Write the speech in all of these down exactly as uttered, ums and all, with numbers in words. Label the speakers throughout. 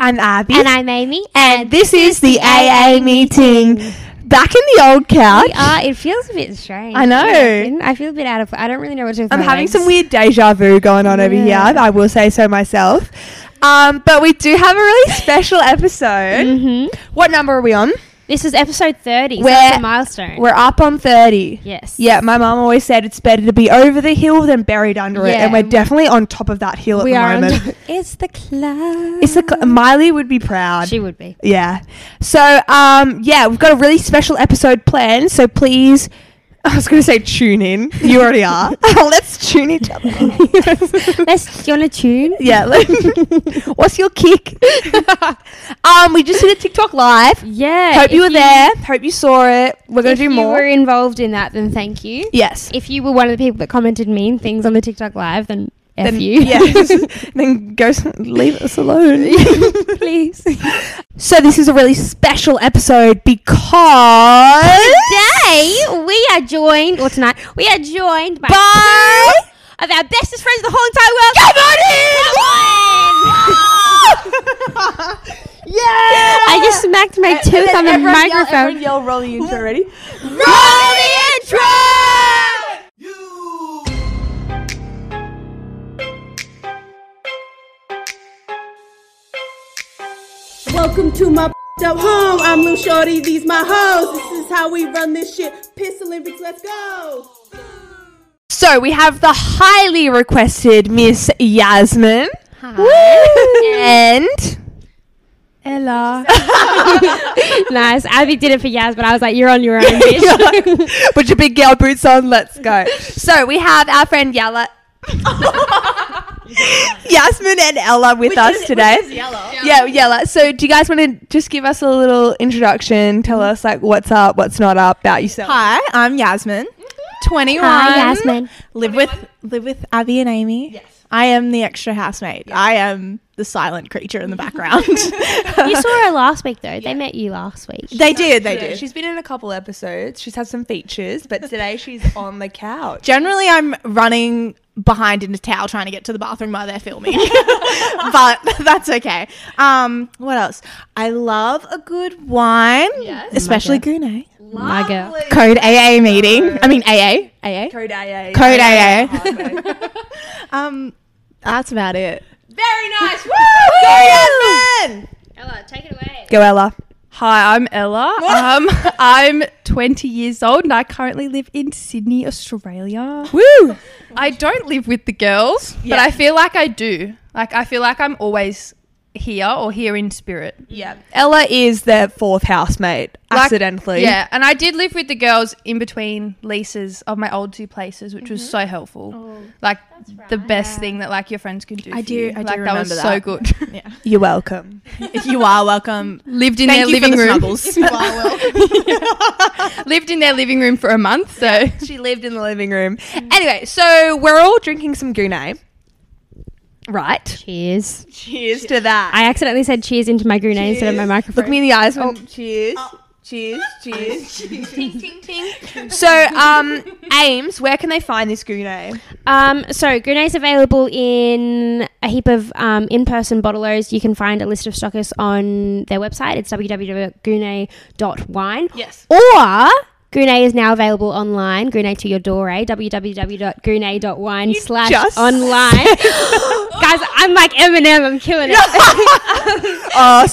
Speaker 1: I'm Abby.
Speaker 2: And I'm Amy.
Speaker 1: And, and this is the A A meeting. Back in the old couch.
Speaker 2: We are. It feels a bit strange.
Speaker 1: I know.
Speaker 2: I feel a bit out of... I don't really know what to do with
Speaker 1: I'm
Speaker 2: my
Speaker 1: having
Speaker 2: legs.
Speaker 1: some weird deja vu going on yeah. over here. I will say so myself. Um, but we do have a really special episode.
Speaker 2: Mm-hmm.
Speaker 1: What number are we on?
Speaker 2: This is episode thirty.
Speaker 1: We're,
Speaker 2: so it's a milestone.
Speaker 1: We're up on thirty.
Speaker 2: Yes.
Speaker 1: Yeah, my mum always said it's better to be over the hill than buried under
Speaker 2: yeah.
Speaker 1: it. And we're definitely on top of that hill
Speaker 2: we
Speaker 1: at the
Speaker 2: are
Speaker 1: moment.
Speaker 2: It's the club.
Speaker 1: It's the cl- Miley would be proud.
Speaker 2: She would be.
Speaker 1: Yeah. So, um, yeah, we've got a really special episode planned. So please... I was going to say tune in. You already are. Let's tune each other.
Speaker 2: Let's, do you want to tune?
Speaker 1: Yeah. What's your kick? um, we just did a TikTok live.
Speaker 2: Yeah.
Speaker 1: Hope you were you, there. Hope you saw it. We're going to do more.
Speaker 2: If you were involved in that, then thank you.
Speaker 1: Yes.
Speaker 2: If you were one of the people that commented mean things on the TikTok live, then F
Speaker 1: then,
Speaker 2: you.
Speaker 1: Yes. Then go leave us alone.
Speaker 2: Please.
Speaker 1: So this is a really special episode because
Speaker 2: today we are joined, or tonight, we are joined by,
Speaker 1: by
Speaker 2: two of our bestest friends in the whole entire world.
Speaker 1: Come on in! Yeah!
Speaker 2: I just smacked my
Speaker 1: and,
Speaker 2: tooth
Speaker 1: and
Speaker 2: on the
Speaker 1: everyone
Speaker 2: microphone.
Speaker 1: Yell, everyone yell, roll the intro, ready?
Speaker 2: Roll the intro!
Speaker 3: Welcome to my up home. I'm Lil Shorty, these my hoes. This is how we run this shit. Piss Olympics, let's go.
Speaker 1: So we have the highly requested Miss Yasmin.
Speaker 2: Hi.
Speaker 1: And Ella.
Speaker 2: Nice. Abby did it for Yas, but I was like, you're on your own, bitch.
Speaker 1: Put your big girl boots on, let's go. So we have our friend Yella. Yasmin and Ella with
Speaker 3: which
Speaker 1: us
Speaker 3: is,
Speaker 1: today.
Speaker 3: Which is Yella.
Speaker 1: Yeah, Yella. So do you guys want to just give us a little introduction? Tell us like what's up, what's not up about yourself.
Speaker 4: Hi, I'm Yasmin. twenty-one.
Speaker 2: Hi, Yasmin.
Speaker 4: Live with live with Abby and Amy.
Speaker 1: Yes.
Speaker 4: I am the extra housemate. Yes. I am the silent creature in the background.
Speaker 2: You saw her last week though. They met you last week.
Speaker 4: They did, they
Speaker 1: Yeah,
Speaker 4: did.
Speaker 1: She's been in a couple episodes. She's had some features, but today she's on the couch.
Speaker 4: Generally, I'm running behind in a towel trying to get to the bathroom while they're filming. But that's okay. Um, what else? I love a good wine,
Speaker 1: Yes.
Speaker 4: especially
Speaker 2: My girl.
Speaker 4: Gournay.
Speaker 2: My girl.
Speaker 4: Code A A meeting. I mean A A. A A.
Speaker 1: Code A A.
Speaker 4: Code A A. Um, that's about it.
Speaker 1: Very nice. Woo! Go Yasmin!
Speaker 2: Ella, take it away.
Speaker 1: Go Ella.
Speaker 5: Hi, I'm Ella. um, I'm twenty years old and I currently live in Sydney, Australia.
Speaker 1: Woo!
Speaker 5: I don't live with the girls,
Speaker 1: Yeah.
Speaker 5: but I feel like I do. Like, I feel like I'm always here or here in spirit.
Speaker 1: Yeah. Ella is their fourth housemate,
Speaker 5: Like,
Speaker 1: accidentally.
Speaker 5: Yeah, and I did live with the girls in between leases of my old two places, which was so helpful.
Speaker 2: Oh,
Speaker 5: like, the best thing that, like, your friends can do
Speaker 4: I
Speaker 5: for
Speaker 4: do-
Speaker 5: you.
Speaker 4: I do
Speaker 5: like, that was
Speaker 4: remember
Speaker 5: so
Speaker 4: that.
Speaker 5: good.
Speaker 4: Yeah.
Speaker 1: You're welcome.
Speaker 4: You are welcome.
Speaker 5: Lived in
Speaker 4: Thank
Speaker 5: their
Speaker 4: you
Speaker 5: living
Speaker 4: for the
Speaker 5: room.
Speaker 4: snuggles. You are welcome.
Speaker 5: Lived in their living room for a month, so...
Speaker 1: She lived in the living room. Anyway, so we're all drinking some Gournay. Right.
Speaker 2: Cheers.
Speaker 1: Cheers to that.
Speaker 2: I accidentally said cheers into my Gournay instead of my microphone.
Speaker 1: Look me in the eyes. When cheers. Cheers. Cheers. ting, ting, ting. So, um, Ames, where can they find this Gournay?
Speaker 2: Um, so Gournay's available in a heap of um, in-person bottlers. You can find a list of stockists on their website. It's w w w dot gournay dot wine.
Speaker 1: Yes.
Speaker 2: Or Gournay is now available online. Gournay to your door, eh? w w w dot gournay dot wine slash
Speaker 1: just
Speaker 2: online. Guys, I'm like Eminem. I'm killing it.
Speaker 1: Uh,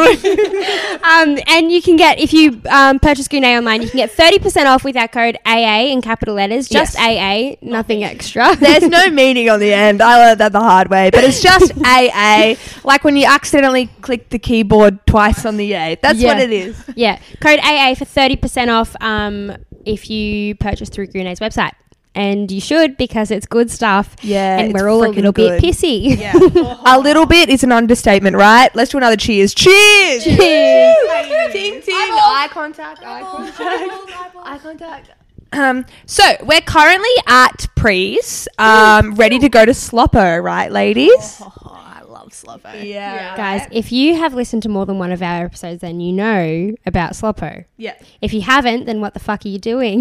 Speaker 2: um, and you can get, if you um, purchase Gournay online, you can get thirty percent off with our code A A in capital letters. Just
Speaker 1: Yes.
Speaker 2: A A, nothing extra.
Speaker 1: There's no meaning on the end. I learned that the hard way, but it's just A A. Like when you accidentally click the keyboard twice on the A. That's
Speaker 2: Yeah.
Speaker 1: what it is.
Speaker 2: Yeah, code A A for thirty percent off um, if you purchase through Gournay's website. And you should, because it's good stuff.
Speaker 1: Yeah,
Speaker 2: and
Speaker 1: it's
Speaker 2: we're all a
Speaker 1: freaking
Speaker 2: little
Speaker 1: good.
Speaker 2: bit pissy.
Speaker 1: Yeah. A little bit is an understatement, right? Let's do another cheers. Cheers!
Speaker 2: Cheers.
Speaker 1: Ting, ting. Eye contact. Eye contact. Eye contact. Um, so we're currently at Prees, um, ready to go to Sloppo, right, ladies?
Speaker 4: Oh, I love Sloppo.
Speaker 1: Yeah.
Speaker 2: Guys, if you have listened to more than one of our episodes, then you know about Sloppo.
Speaker 1: Yeah.
Speaker 2: If you haven't, then what the fuck are you doing?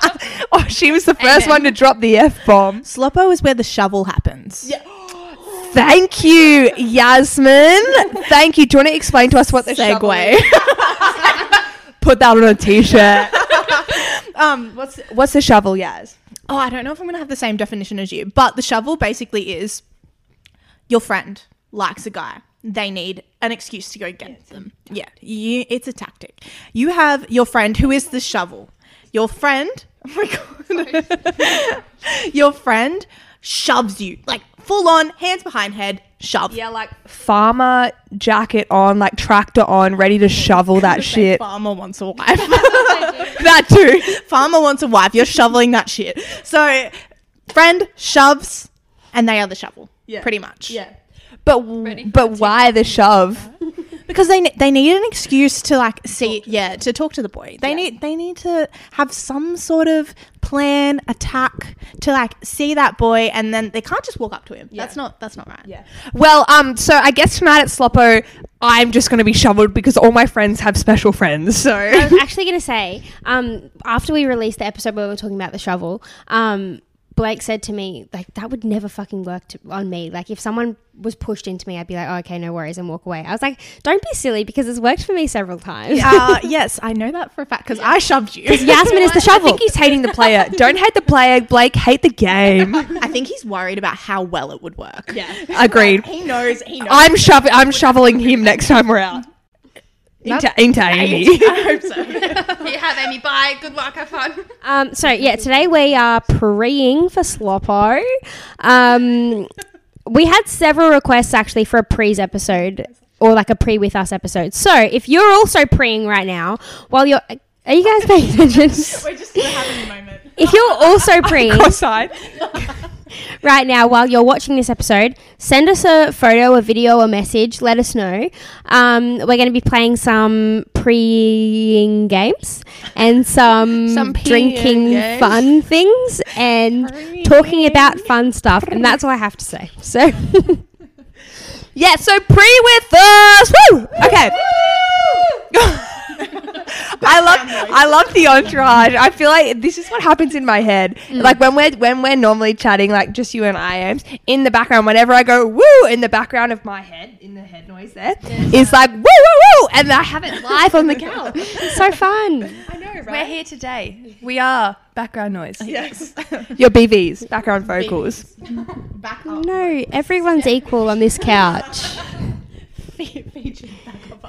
Speaker 1: Oh, she was the first one to drop the F-bomb.
Speaker 4: Sloppo is where the shovel happens.
Speaker 1: Yeah. Thank you, Yasmin. Thank you. Do you want to explain to us what the shovel
Speaker 4: Segue.
Speaker 1: is? Put that on a t-shirt. um, what's what's the shovel, Yaz?
Speaker 4: Oh, I don't know if I'm going to have the same definition as you, but the shovel basically is your friend likes a guy. They need an excuse to go get them. Yeah, you, it's a tactic. You have your friend who is the shovel. Your friend, oh my God. Your friend shoves you, like full on, hands behind head, shove.
Speaker 1: Yeah, like farmer jacket on, like tractor on, ready to shovel that shit.
Speaker 4: Farmer wants a wife. That too. Farmer wants a wife. You're shoveling that shit. So, friend shoves, and they are the shovel.
Speaker 1: Yeah.
Speaker 4: Pretty much.
Speaker 1: Yeah. But but why the shove?
Speaker 4: Because they ne- they need an excuse to like see yeah to talk to the boy. They need they need to have some sort of plan, attack to like see that boy, and then they can't just walk up to him. That's not that's not right.
Speaker 1: Yeah. Well, um, so I guess tonight at Sloppo, I'm just going to be shoveled because all my friends have special friends. So
Speaker 2: I was actually going to say, um, after we released the episode where we were talking about the shovel, um, Blake said to me, like, that would never fucking work to, on me. Like, if someone was pushed into me, I'd be like, oh, okay, no worries, and walk away. I was like, don't be silly, because it's worked for me several times.
Speaker 4: Uh, yes, I know that for a fact because I shoved you.
Speaker 2: Yasmin is the
Speaker 1: I
Speaker 2: shovel.
Speaker 1: think he's hating the player. Don't hate the player, Blake. Hate the game.
Speaker 4: I think he's worried about how well it would work.
Speaker 1: Yeah. Agreed.
Speaker 4: He knows. He knows.
Speaker 1: I'm shoving. I'm shoveling him next time we're out. Into, into Amy.
Speaker 4: I hope so.
Speaker 5: Here you have Amy. Bye. Good luck. Have fun.
Speaker 2: Um, so, yeah, today we are preing for Sloppo. Um, we had several requests, actually, for a pre's episode, or like a pre with us episode. So, if you're also preing right now, while you're... Are you guys paying attention?
Speaker 4: We're just gonna have a moment.
Speaker 2: If you're also preing...
Speaker 1: Cross-eyed.
Speaker 2: right now, while you're watching this episode, send us a photo, a video, a message. Let us know. Um, we're going to be playing some pre-ing games and some,
Speaker 1: Some peeing
Speaker 2: drinking
Speaker 1: games.
Speaker 2: fun things and talking about fun stuff. And that's all I have to say. So,
Speaker 1: Yeah, so pre with us. Woo! Okay. I love I love the entourage. I feel like this is what happens in my head. Like when we're when we're normally chatting, like just you and I, Ames, in the background, whenever I go woo in the background of my head, in the head noise there, is like woo woo woo, and I have it live on the couch.
Speaker 2: it's so fun.
Speaker 1: I know, right?
Speaker 5: We're here today. We are background noise.
Speaker 4: Yes.
Speaker 1: Your B Vs, background vocals.
Speaker 4: Back up.
Speaker 2: No, everyone's equal on this couch.
Speaker 4: Featured back up.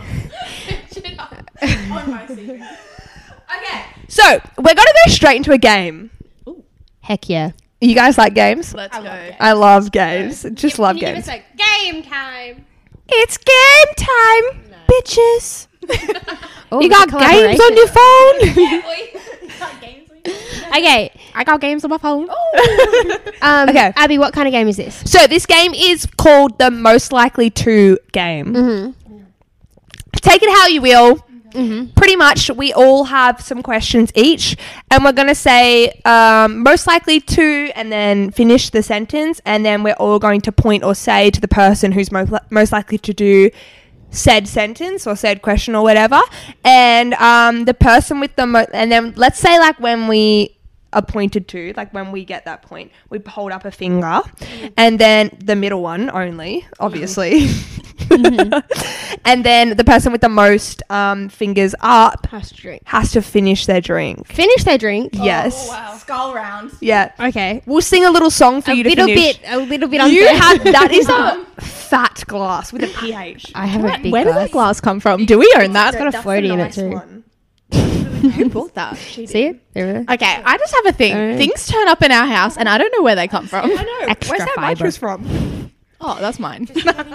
Speaker 4: On my secret.
Speaker 1: Okay, so we're gonna go straight into a game.
Speaker 2: Heck yeah.
Speaker 1: You guys like games?
Speaker 5: Let's
Speaker 4: I
Speaker 5: go.
Speaker 4: love it.
Speaker 1: I love games. Just love
Speaker 2: Can you
Speaker 1: games.
Speaker 2: give us a game time?
Speaker 1: It's game time, bitches.
Speaker 2: Oh,
Speaker 1: You
Speaker 2: there's
Speaker 1: got
Speaker 2: a
Speaker 1: games on your phone?
Speaker 2: Okay.
Speaker 4: I got games on my phone.
Speaker 2: Um,
Speaker 1: Okay.
Speaker 2: Abby, what kind of game is this?
Speaker 1: So this game is called the Most Likely To game.
Speaker 2: Mm-hmm.
Speaker 1: Take it how you will.
Speaker 2: Mm-hmm.
Speaker 1: Pretty much, we all have some questions each, and we're going to say um, most likely to, and then finish the sentence, and then we're all going to point or say to the person who's most, li- most likely to do said sentence or said question or whatever, and um, the person with the mo- and then let's say like when we are pointed to, like when we get that point, we hold up a finger, and then the middle one only, obviously. And then the person with the most um, fingers up
Speaker 2: Has to drink.
Speaker 1: has to finish their drink.
Speaker 2: Finish their drink.
Speaker 1: Yes.
Speaker 4: Skull round.
Speaker 1: Yeah.
Speaker 2: Okay.
Speaker 1: We'll sing a little song for
Speaker 2: A
Speaker 1: you to
Speaker 2: little
Speaker 1: finish.
Speaker 2: bit. A little bit unfair.
Speaker 1: You have that is a fat glass with a pH.
Speaker 2: I have a big
Speaker 4: Where did
Speaker 2: glass.
Speaker 4: that glass come from? Do we own that?
Speaker 2: It's got a floaty in it too.
Speaker 4: Who bought that?
Speaker 2: See it? There it is.
Speaker 4: Okay, I just have a thing.
Speaker 2: Uh,
Speaker 4: Things turn up in our house, and I don't know where they come from.
Speaker 1: I know.
Speaker 2: Extra
Speaker 1: Where's that
Speaker 2: fiber.
Speaker 1: mattress from?
Speaker 4: Oh, that's mine.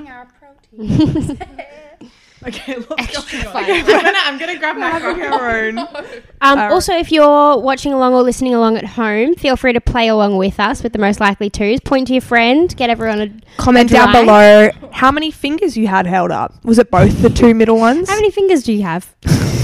Speaker 4: Okay, look.
Speaker 2: Extra
Speaker 4: I'm
Speaker 2: fiber.
Speaker 4: gonna, I'm gonna grab my phone.
Speaker 2: Um,
Speaker 1: Alright.
Speaker 2: also, if you're watching along or listening along at home, feel free to play along with us with the most likely twos. Point to your friend. Get everyone a
Speaker 1: Comment
Speaker 2: a
Speaker 1: down
Speaker 2: drive.
Speaker 1: below how many fingers you had held up. Was it both the two middle ones?
Speaker 2: How many fingers do you have?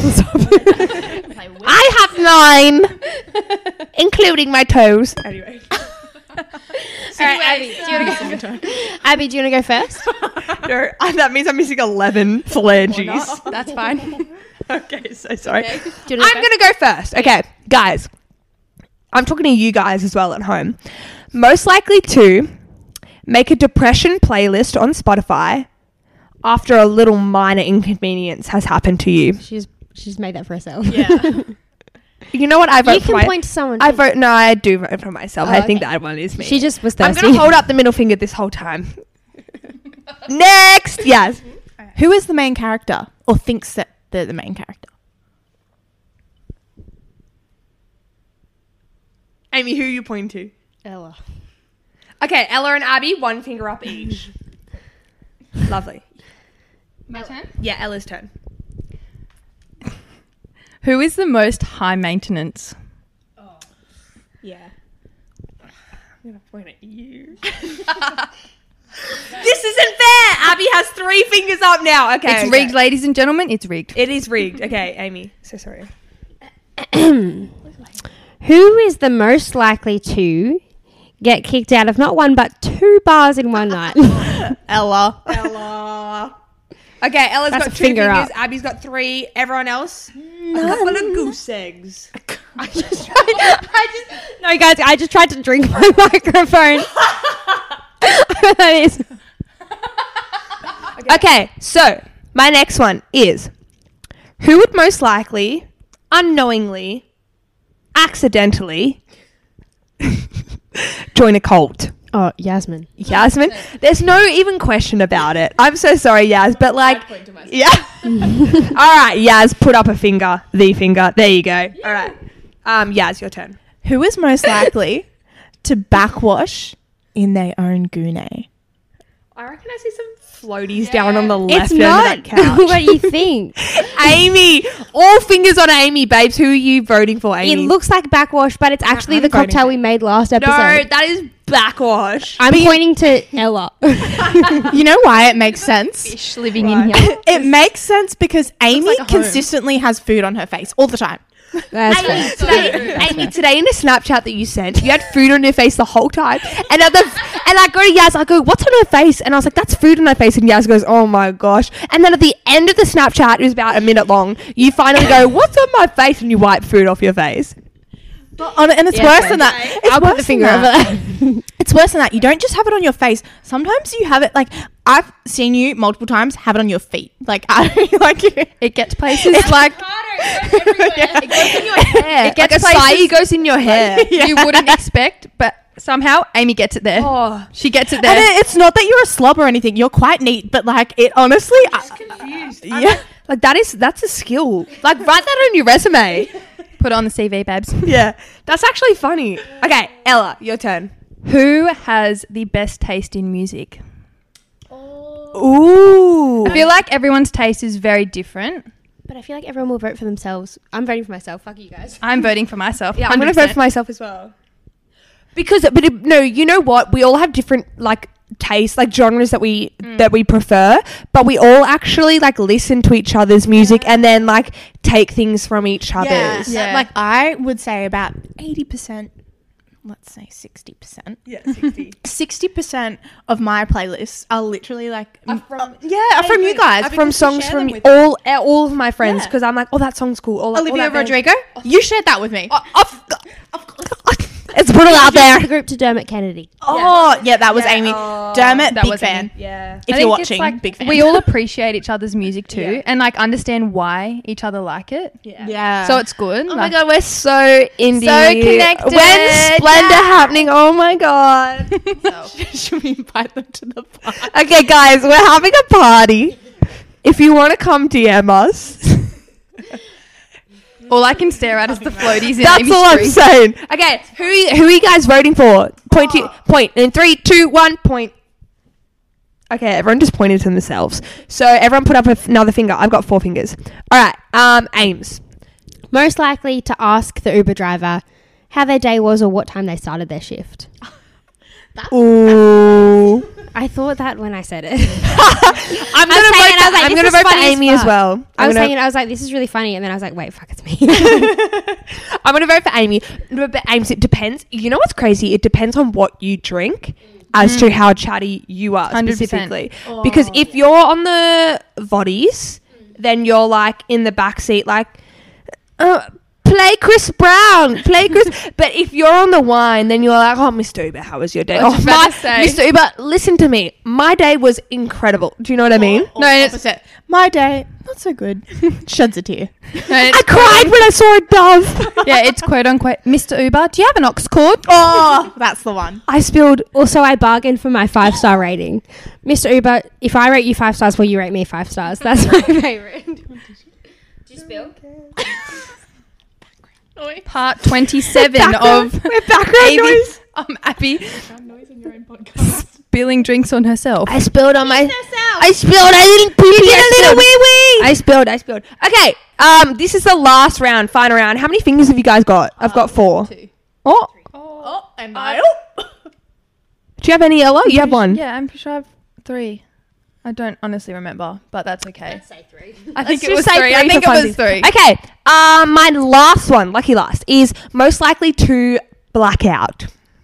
Speaker 1: I have nine, including my toes. Anyway.
Speaker 2: All right, Abby, do you want to go? Abby, do you want to go first?
Speaker 1: No, uh, that means I'm missing eleven phalanges.
Speaker 5: That's fine.
Speaker 1: Okay, so sorry.
Speaker 2: Do you wanna
Speaker 1: I'm going to go first. Okay, guys. I'm talking to you guys as well at home. Most likely to make a depression playlist on Spotify after a little minor inconvenience has happened to you.
Speaker 2: She's she's made that for herself.
Speaker 4: Yeah.
Speaker 1: You know what? I vote
Speaker 2: You
Speaker 1: for
Speaker 2: can
Speaker 1: my-
Speaker 2: point to someone.
Speaker 1: I
Speaker 2: too.
Speaker 1: vote. No, I do vote for myself.
Speaker 2: Oh,
Speaker 1: I think
Speaker 2: okay.
Speaker 1: that one is me.
Speaker 2: She just was
Speaker 1: I'm
Speaker 2: thirsty.
Speaker 1: gonna hold up the middle finger this whole time. Next, yes.
Speaker 4: Who is the main character or thinks that they're the main character?
Speaker 1: Amy, who are you pointing to?
Speaker 2: Ella.
Speaker 1: Okay, Ella and Abby, one finger up each. Lovely.
Speaker 5: My turn.
Speaker 1: Yeah, Ella's turn.
Speaker 5: Who is the most high maintenance?
Speaker 4: Yeah.
Speaker 1: I'm gonna point at you. This isn't fair. Abby has three fingers up now. Okay,
Speaker 5: It's
Speaker 1: okay.
Speaker 5: rigged, ladies and gentlemen. It's rigged.
Speaker 1: It is rigged. Okay, Amy. So sorry.
Speaker 2: Who is the most likely to get kicked out of not one but two bars in one night?
Speaker 4: Ella.
Speaker 1: Ella. Okay, Ella's
Speaker 2: That's
Speaker 1: got
Speaker 2: a
Speaker 1: two
Speaker 2: finger
Speaker 1: fingers.
Speaker 2: up.
Speaker 1: Abby's got three. Everyone else, a couple of goose eggs.
Speaker 2: I just tried. I just no, guys. I just tried to drink my microphone. That is.
Speaker 1: Okay, so my next one is: who would most likely, unknowingly, accidentally join a cult?
Speaker 2: Oh, Yasmin.
Speaker 1: Yasmin, there's no even question about it. I'm so sorry, Yaz, but like, yeah. All right, Yaz, put up a finger, the finger. There you go. All right, um, Yaz, your turn.
Speaker 4: Who is most likely to backwash in their own gune?
Speaker 1: I reckon I see some floaties down on the left
Speaker 2: It's
Speaker 1: end of
Speaker 2: not
Speaker 1: that couch.
Speaker 2: what you think.
Speaker 1: Amy, all fingers on Amy, babes. Who are you voting for, Amy?
Speaker 2: It looks like backwash, but it's actually
Speaker 4: I'm
Speaker 2: the
Speaker 4: voting
Speaker 2: cocktail
Speaker 4: for-
Speaker 2: we made last
Speaker 1: no,
Speaker 2: episode.
Speaker 1: that is backwash.
Speaker 2: I'm pointing to Ella.
Speaker 4: You know why it makes sense?
Speaker 5: Fish living in here.
Speaker 4: It makes sense because Amy
Speaker 5: like a home.
Speaker 4: consistently has food on her face all the time.
Speaker 2: That's
Speaker 1: Amy,
Speaker 2: fair.
Speaker 1: today, Amy, today in a Snapchat that you sent, you had food on your face the whole time. And at the and I go to Yaz, I go, what's on her face? And I was like, that's food on her face. And Yaz goes, oh my gosh. And then at the end of the Snapchat, it was about a minute long, you finally go, what's on my face? And you wipe food off your face.
Speaker 4: On, and it's
Speaker 2: Yeah,
Speaker 4: worse
Speaker 2: okay.
Speaker 4: than that. It's
Speaker 2: I'll
Speaker 4: worse
Speaker 2: put the finger
Speaker 4: than
Speaker 2: over
Speaker 4: that.
Speaker 2: that.
Speaker 4: It's worse than that. You don't just have it on your face. Sometimes you have it like I've seen you multiple times have it on your feet. Like I like you.
Speaker 5: It gets places.
Speaker 4: It's like
Speaker 5: it goes in your hair. It
Speaker 1: Like
Speaker 5: gets
Speaker 1: acai
Speaker 5: places
Speaker 1: goes in your hair.
Speaker 5: you wouldn't expect, but somehow Amy gets it there.
Speaker 1: Oh.
Speaker 5: She gets it
Speaker 4: And
Speaker 5: there.
Speaker 4: it, it's not that you're a slob or anything. You're quite neat, but like it honestly. I,
Speaker 1: Confused.
Speaker 4: yeah.
Speaker 1: Like that is, that's a skill. Like write that on your resume.
Speaker 5: Put it on the C V, babes.
Speaker 1: Yeah. That's actually funny. Okay, Ella, your turn.
Speaker 5: Who has the best taste in music?
Speaker 1: Ooh.
Speaker 5: I feel like everyone's taste is very different.
Speaker 2: But I feel like everyone will vote for themselves. I'm voting for myself. Fuck you guys.
Speaker 5: I'm voting for myself.
Speaker 1: Yeah, I'm going to vote for myself as well. Because, but it, no, you know what? We all have different like tastes, like genres that we that we prefer. But we all actually like listen to each other's music and then like take things from each other's.
Speaker 5: Yeah.
Speaker 4: Like I would say about eighty percent. Let's say sixty percent.
Speaker 1: Yeah, sixty.
Speaker 4: sixty percent of my playlists are literally like
Speaker 1: Are from-
Speaker 4: yeah, are from you guys.
Speaker 1: from
Speaker 4: because we
Speaker 1: songs
Speaker 4: share
Speaker 1: from
Speaker 4: them with-
Speaker 1: all uh, all of my friends
Speaker 4: Yeah.
Speaker 1: because I'm like, oh, that song's cool. Oh, that- oh,
Speaker 4: Olivia
Speaker 1: that band-
Speaker 4: Rodrigo. You shared that with me.
Speaker 1: Let's put it out there.
Speaker 2: The group to Dermot Kennedy.
Speaker 4: Oh, yeah, that was
Speaker 1: Yeah,
Speaker 4: Amy.
Speaker 1: oh.
Speaker 4: Dermot,
Speaker 5: That
Speaker 4: big
Speaker 5: was
Speaker 4: fan.
Speaker 5: Amy.
Speaker 1: Yeah.
Speaker 4: If
Speaker 5: I
Speaker 4: you're
Speaker 5: think it's
Speaker 4: watching,
Speaker 5: like
Speaker 4: big fan.
Speaker 5: we all appreciate each other's music too,
Speaker 1: Yeah.
Speaker 5: and like understand why each other like it.
Speaker 4: yeah.
Speaker 5: So it's good.
Speaker 1: Oh my
Speaker 5: like,
Speaker 1: god, we're so indie.
Speaker 5: So connected.
Speaker 1: When's Splendor
Speaker 5: Yeah.
Speaker 1: happening? Oh my god.
Speaker 4: should we invite them to the party?
Speaker 1: Okay, guys, we're having a party. If you want to come D M us,
Speaker 5: all I can stare at is the floaties in
Speaker 1: that's
Speaker 5: Amy's
Speaker 1: all I'm
Speaker 5: street.
Speaker 1: saying. Okay, who who are you guys voting for? Point to point in three, two, one, point. Okay, everyone just pointed to themselves. So everyone put up a f- another finger. I've got four fingers. All right, um, Ames.
Speaker 2: Most likely to ask the Uber driver how their day was or what time they started their shift.
Speaker 1: Ooh.
Speaker 2: I thought that when I said it.
Speaker 1: I'm
Speaker 2: I
Speaker 1: gonna
Speaker 2: was
Speaker 1: vote
Speaker 2: saying, I was
Speaker 1: for,
Speaker 2: like,
Speaker 1: I'm
Speaker 2: this
Speaker 1: gonna
Speaker 2: is
Speaker 1: vote for
Speaker 2: funny as
Speaker 1: Amy as
Speaker 2: fuck.
Speaker 1: well.
Speaker 2: I
Speaker 1: I'm
Speaker 2: was
Speaker 1: gonna-
Speaker 2: saying, I was like, this is really funny. And then I was like, wait, fuck, it's me.
Speaker 1: I'm going to vote for Amy. But but Ames, it depends. You know what's crazy? It depends on what you drink as to how chatty you are
Speaker 5: one hundred percent.
Speaker 1: specifically. Because if you're on the Voddies, then you're like in the back seat like, uh, please play Chris Brown, play Chris. But if you're on the wine, then you're like, oh, Mister Uber, how was your day?
Speaker 5: I was
Speaker 1: Oh,
Speaker 5: just about
Speaker 1: my,
Speaker 5: to say.
Speaker 1: Mister Uber, listen to me. My day was incredible. Do you know what I mean?
Speaker 4: No, opposite. My day, not so good. Sheds a tear.
Speaker 5: No,
Speaker 1: I
Speaker 5: it's
Speaker 1: cried when I saw a dove.
Speaker 5: yeah, it's quote unquote, Mister Uber, do you have an aux cord?
Speaker 4: Oh, that's the one.
Speaker 1: I spilled.
Speaker 2: Also, I bargained for my five star rating. Mister Uber, if I rate you five stars, will you rate me five stars? That's my favourite. Did you spill?
Speaker 5: Part twenty-seven
Speaker 1: Background-
Speaker 5: of
Speaker 1: We're background noise.
Speaker 5: um, Abby spilling drinks on herself.
Speaker 1: I spilled on my. I spilled. I didn't pee. You did a little wee wee. I spilled. I spilled. Okay. Um. This is the last round, final round. How many fingers have you guys got? I've got four.
Speaker 5: Two.
Speaker 1: Oh.
Speaker 4: Oh, and I.
Speaker 1: Do you have any, Ella? You have one.
Speaker 5: Yeah, I'm pretty sure I have three. I don't honestly remember, but that's okay.
Speaker 2: Say three.
Speaker 5: I think
Speaker 1: Let's
Speaker 5: it was
Speaker 1: just say
Speaker 5: three. I
Speaker 1: three
Speaker 5: think
Speaker 1: for
Speaker 5: it was
Speaker 1: funsies.
Speaker 5: three.
Speaker 1: Okay. Um. My last one, lucky last, is most likely to black out.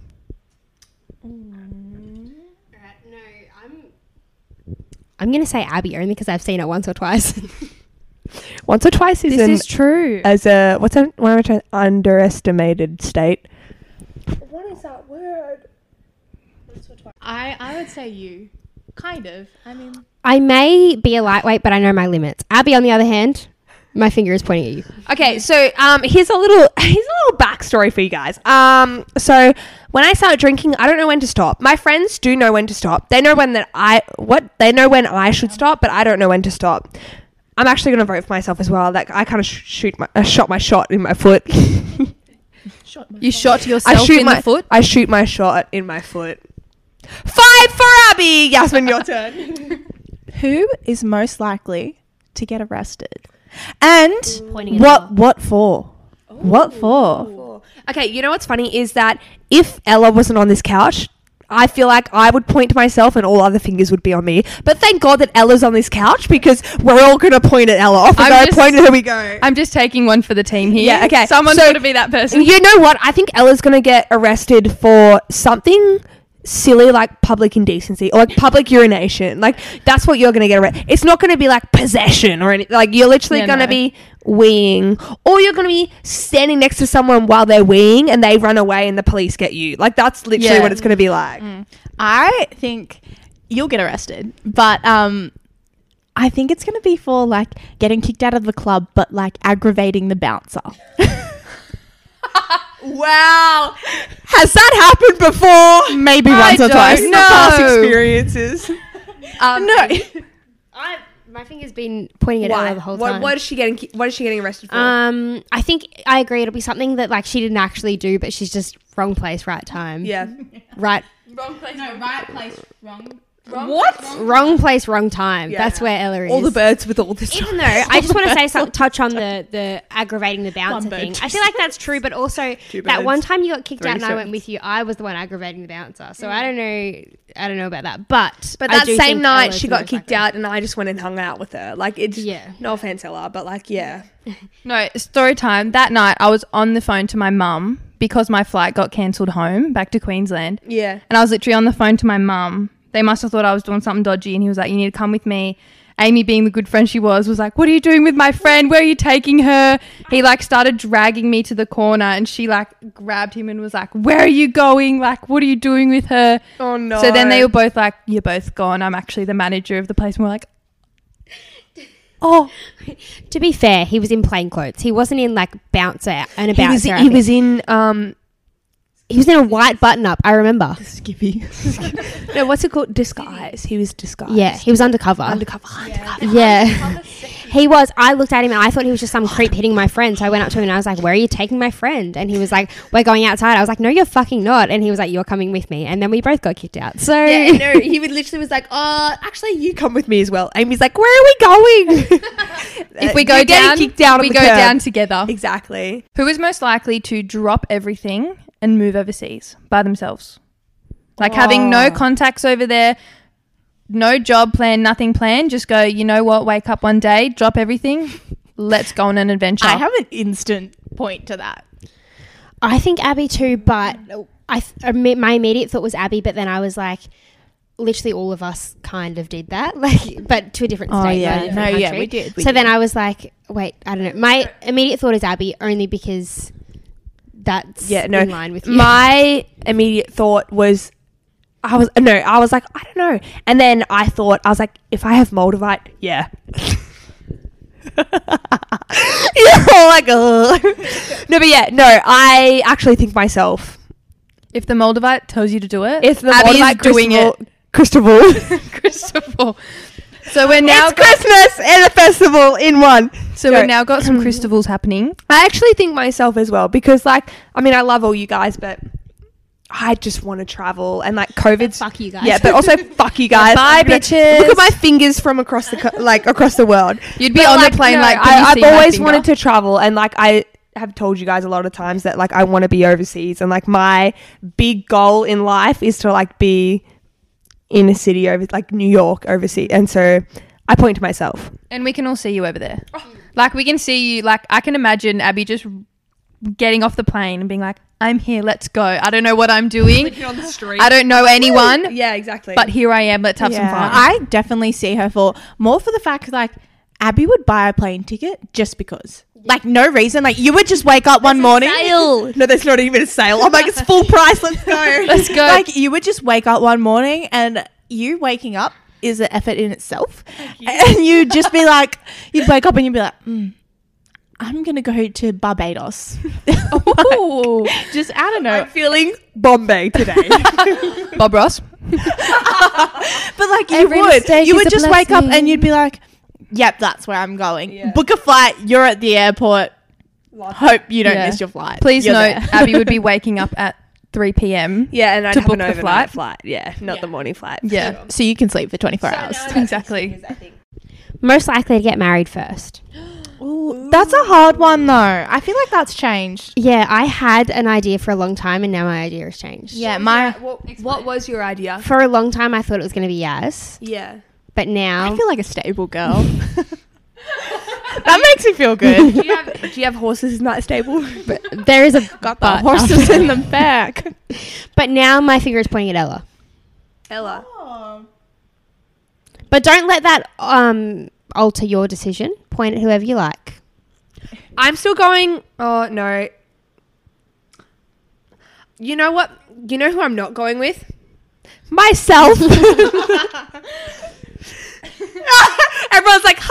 Speaker 2: No, I'm. I'm gonna say Abby only because I've seen it once or twice.
Speaker 1: Once or twice is
Speaker 5: This
Speaker 1: an,
Speaker 5: is true.
Speaker 1: as a what's an what am I trying underestimated state. What is that word?
Speaker 4: I, I would say you. Kind of. I mean.
Speaker 2: I may be a lightweight, but I know my limits. Abby, on the other hand, my finger is pointing at you.
Speaker 1: Okay, so um, here's a little here's a little backstory for you guys. Um, so when I started drinking, I don't know when to stop. My friends do know when to stop. They know when that I what they know when I should stop, but I don't know when to stop. I'm actually gonna vote for myself as well. Like I kind of sh- shoot my uh, shot my shot in my foot.
Speaker 5: You shot
Speaker 1: I
Speaker 5: yourself
Speaker 1: shoot
Speaker 5: in
Speaker 1: my
Speaker 5: the foot?
Speaker 1: I shoot my shot in my foot. Five for Abby. Yasmin, your turn.
Speaker 4: Who is most likely to get arrested? And
Speaker 2: Pointing at
Speaker 4: what
Speaker 2: Ella.
Speaker 4: what for? What for?
Speaker 1: Okay, you know what's funny is that if Ella wasn't on this couch, I feel like I would point to myself and all other fingers would be on me. But thank God that Ella's on this couch because we're all going to point at Ella. Off we
Speaker 5: I'm
Speaker 1: go,
Speaker 5: just-
Speaker 1: point at her we go.
Speaker 5: I'm just taking one for the team here.
Speaker 1: Yeah, okay.
Speaker 5: Someone's
Speaker 1: So-
Speaker 5: got to be that person.
Speaker 1: You know what? I think Ella's going to get arrested for something silly like public indecency or like public urination. Like that's what you're going to get arrested. It's not going to be like possession or anything. Like you're literally
Speaker 5: Yeah,
Speaker 1: going to
Speaker 5: no.
Speaker 1: be weeing or you're going to be standing next to someone while they're weeing and they run away and the police get you. Like that's literally
Speaker 5: Yeah.
Speaker 1: what it's going to be like.
Speaker 4: I think you'll get arrested, but um, I think it's going to be for like getting kicked out of the club, but like aggravating the bouncer.
Speaker 1: Wow. Has that happened before?
Speaker 4: Maybe
Speaker 1: I
Speaker 4: once or
Speaker 1: don't
Speaker 4: twice.
Speaker 1: know.
Speaker 5: No.
Speaker 1: Past experiences.
Speaker 5: Um,
Speaker 4: No.
Speaker 2: I, my finger's been pointing at Ella the whole
Speaker 1: what,
Speaker 2: time.
Speaker 1: what is she getting? What is she getting arrested for?
Speaker 2: Um, I think I agree. It'll be something that like she didn't actually do, but she's just wrong place, right time.
Speaker 1: yeah.
Speaker 2: Right.
Speaker 4: No, right place, wrong.
Speaker 1: What?
Speaker 2: Wrong place, wrong time.
Speaker 1: Yeah.
Speaker 2: That's where Ella is.
Speaker 1: All the birds with all this.
Speaker 2: Even though I just want to say something, touch on the the aggravating the bouncer
Speaker 4: One bird,
Speaker 2: thing.
Speaker 4: two
Speaker 2: I feel like that's true, but also
Speaker 1: Two
Speaker 2: that
Speaker 1: birds,
Speaker 2: one time you got kicked
Speaker 1: three
Speaker 2: out and I went
Speaker 1: stones.
Speaker 2: with you, I was the one aggravating the bouncer. So I don't know. I don't know about that, but
Speaker 1: But
Speaker 2: I
Speaker 1: that
Speaker 2: do
Speaker 1: same
Speaker 2: think
Speaker 1: night,
Speaker 2: Ella's
Speaker 1: she
Speaker 2: the
Speaker 1: got
Speaker 2: most
Speaker 1: kicked
Speaker 2: likely.
Speaker 1: out, and I just went and hung out with her. Like it's
Speaker 2: Yeah.
Speaker 1: no offense, Ella, but like yeah.
Speaker 5: No, story time. That night, I was on the phone to my mum because my flight got cancelled home back to Queensland.
Speaker 1: Yeah.
Speaker 5: And I was literally on the phone to my mum. They must have thought I was doing something dodgy. And he was like, you need to come with me. Amy, being the good friend she was, was like, what are you doing with my friend? Where are you taking her? He like started dragging me to the corner and she like grabbed him and was like, where are you going? Like, what are you doing with her?
Speaker 1: Oh no.
Speaker 5: So then they were both like, you're both gone. I'm actually the manager of the place. And we're like, oh.
Speaker 2: To be fair, he was in plain clothes. He wasn't in like bouncer and a
Speaker 1: he was
Speaker 2: bouncer.
Speaker 1: he was in um
Speaker 2: he was in a white button up. I remember.
Speaker 4: Skippy.
Speaker 1: no what's it called disguise. He was disguised.
Speaker 2: Yeah, he was undercover.
Speaker 1: undercover. undercover.
Speaker 2: Yeah. He was. I looked at him and I thought he was just some creep hitting my friend. So I went up to him and I was like, where are you taking my friend? And he was like, we're going outside. I was like, no, you're fucking not. And he was like, you're coming with me. And then we both got kicked out. So
Speaker 1: Yeah, no, he would literally was like, "Uh, actually, you come with me as well." Amy's like, "Where are we going?"
Speaker 5: If we go
Speaker 1: You're getting
Speaker 5: down,
Speaker 1: kicked out on
Speaker 5: we
Speaker 1: the
Speaker 5: go
Speaker 1: curb.
Speaker 5: down together.
Speaker 1: Exactly.
Speaker 5: Who is most likely to drop everything and move overseas by themselves? Like having no contacts over there, no job plan, nothing planned. Just go, you know what, wake up one day, drop everything, let's go on an adventure.
Speaker 4: I have an instant point to that.
Speaker 2: I think Abby too, but I th- I me- my immediate thought was Abby, but then I was like, literally all of us kind of did that, like, but to a different
Speaker 4: Oh,
Speaker 2: state.
Speaker 4: yeah.
Speaker 2: not a different
Speaker 4: No, yeah,
Speaker 2: country.
Speaker 4: we did, we
Speaker 2: so
Speaker 4: did.
Speaker 2: then I was like, wait, I don't know. My immediate thought is Abby, only because that's
Speaker 1: Yeah, no.
Speaker 2: in line with you.
Speaker 1: My immediate thought was, I was no, I was like, I don't know, and then I thought, I was like, if I have Moldavite, yeah. You're all like, ugh. No, but yeah, no, I actually think myself.
Speaker 5: If the Moldavite tells you to do it,
Speaker 1: If the
Speaker 5: Abby
Speaker 1: Moldavite
Speaker 5: is doing it,
Speaker 1: Christopher,
Speaker 5: Christopher. So we're now
Speaker 1: it's
Speaker 5: got,
Speaker 1: Christmas and a festival in one.
Speaker 5: so
Speaker 1: No.
Speaker 5: we've now got some Christopher's happening.
Speaker 1: I actually think myself as well, because like, I mean, I love all you guys, but I just want to travel, and like COVID's
Speaker 2: Fuck you guys.
Speaker 1: Yeah, but also fuck you guys.
Speaker 5: Bye,
Speaker 1: I'm gonna-
Speaker 5: bitches.
Speaker 1: Look at my fingers from across the co- like across the world.
Speaker 5: You'd be
Speaker 1: But,
Speaker 5: on
Speaker 1: like,
Speaker 5: the plane
Speaker 1: no,
Speaker 5: like, can
Speaker 1: I,
Speaker 5: you
Speaker 1: I've
Speaker 5: see my
Speaker 1: always
Speaker 5: finger?
Speaker 1: wanted to travel, and like I have told you guys a lot of times that like I want to be overseas, and like my big goal in life is to like be in a city over like New York overseas, and so I point to myself.
Speaker 5: And we can all see you over there. Like, we can see you. Like, I can imagine Abby just getting off the plane and being like, I'm here, let's go. I don't know what I'm doing.
Speaker 1: on the street.
Speaker 5: I don't know anyone.
Speaker 1: Yeah, exactly.
Speaker 5: But here I am. Let's have some fun.
Speaker 4: I definitely see her for more for the fact like Abby would buy a plane ticket just because. Like no reason. Like you would just wake up one morning.
Speaker 1: no, there's not even a sale. I'm like, it's full price. Let's go.
Speaker 5: Let's go.
Speaker 4: Like you would just wake up one morning and you waking up is an effort in itself. And you'd just be like, you'd wake up and you'd be like, mm, I'm going to go to Barbados.
Speaker 5: Ooh.
Speaker 4: Just out of nowhere.
Speaker 1: I'm feeling Bombay today.
Speaker 5: Bob Ross.
Speaker 4: But like you
Speaker 2: Every
Speaker 4: would,
Speaker 2: mistake
Speaker 4: you
Speaker 2: is
Speaker 4: would
Speaker 2: a
Speaker 4: just wake up
Speaker 2: blessing.
Speaker 4: and you'd be like, yep, that's where I'm going.
Speaker 1: Yeah.
Speaker 4: Book a flight. You're at the airport. Hope you don't
Speaker 5: Yeah.
Speaker 4: miss your flight.
Speaker 5: Please
Speaker 4: You're
Speaker 5: note,
Speaker 4: there.
Speaker 5: Abby would be waking up at three p.m.
Speaker 1: Yeah, and I'd
Speaker 5: To
Speaker 1: have
Speaker 5: book
Speaker 1: an
Speaker 5: the
Speaker 1: overnight
Speaker 5: flight.
Speaker 1: flight. Yeah, not the morning flight.
Speaker 5: Yeah.
Speaker 4: So you can sleep for twenty-four hours.
Speaker 5: Exactly.
Speaker 2: Most likely to get married first.
Speaker 4: Ooh, that's a hard one though. I feel like that's changed.
Speaker 2: Yeah, I had an idea for a long time, and now my idea has changed.
Speaker 4: Yeah, my.
Speaker 1: What, what was your idea?
Speaker 2: For a long time, I thought it was going to be Yaz,
Speaker 1: Yeah.
Speaker 2: but now
Speaker 4: I feel like a stable girl. That makes me feel good.
Speaker 1: do, you have, do you have horses in that stable?
Speaker 2: there is a
Speaker 4: Got the
Speaker 2: but
Speaker 4: horses
Speaker 2: after-
Speaker 4: in the back.
Speaker 2: But now my finger is pointing at Ella.
Speaker 1: Ella.
Speaker 2: But don't let that um alter your decision. Point at whoever you like.
Speaker 1: I'm still going. Oh, no. You know what? You know who I'm not going with? Myself. Everyone's like, ha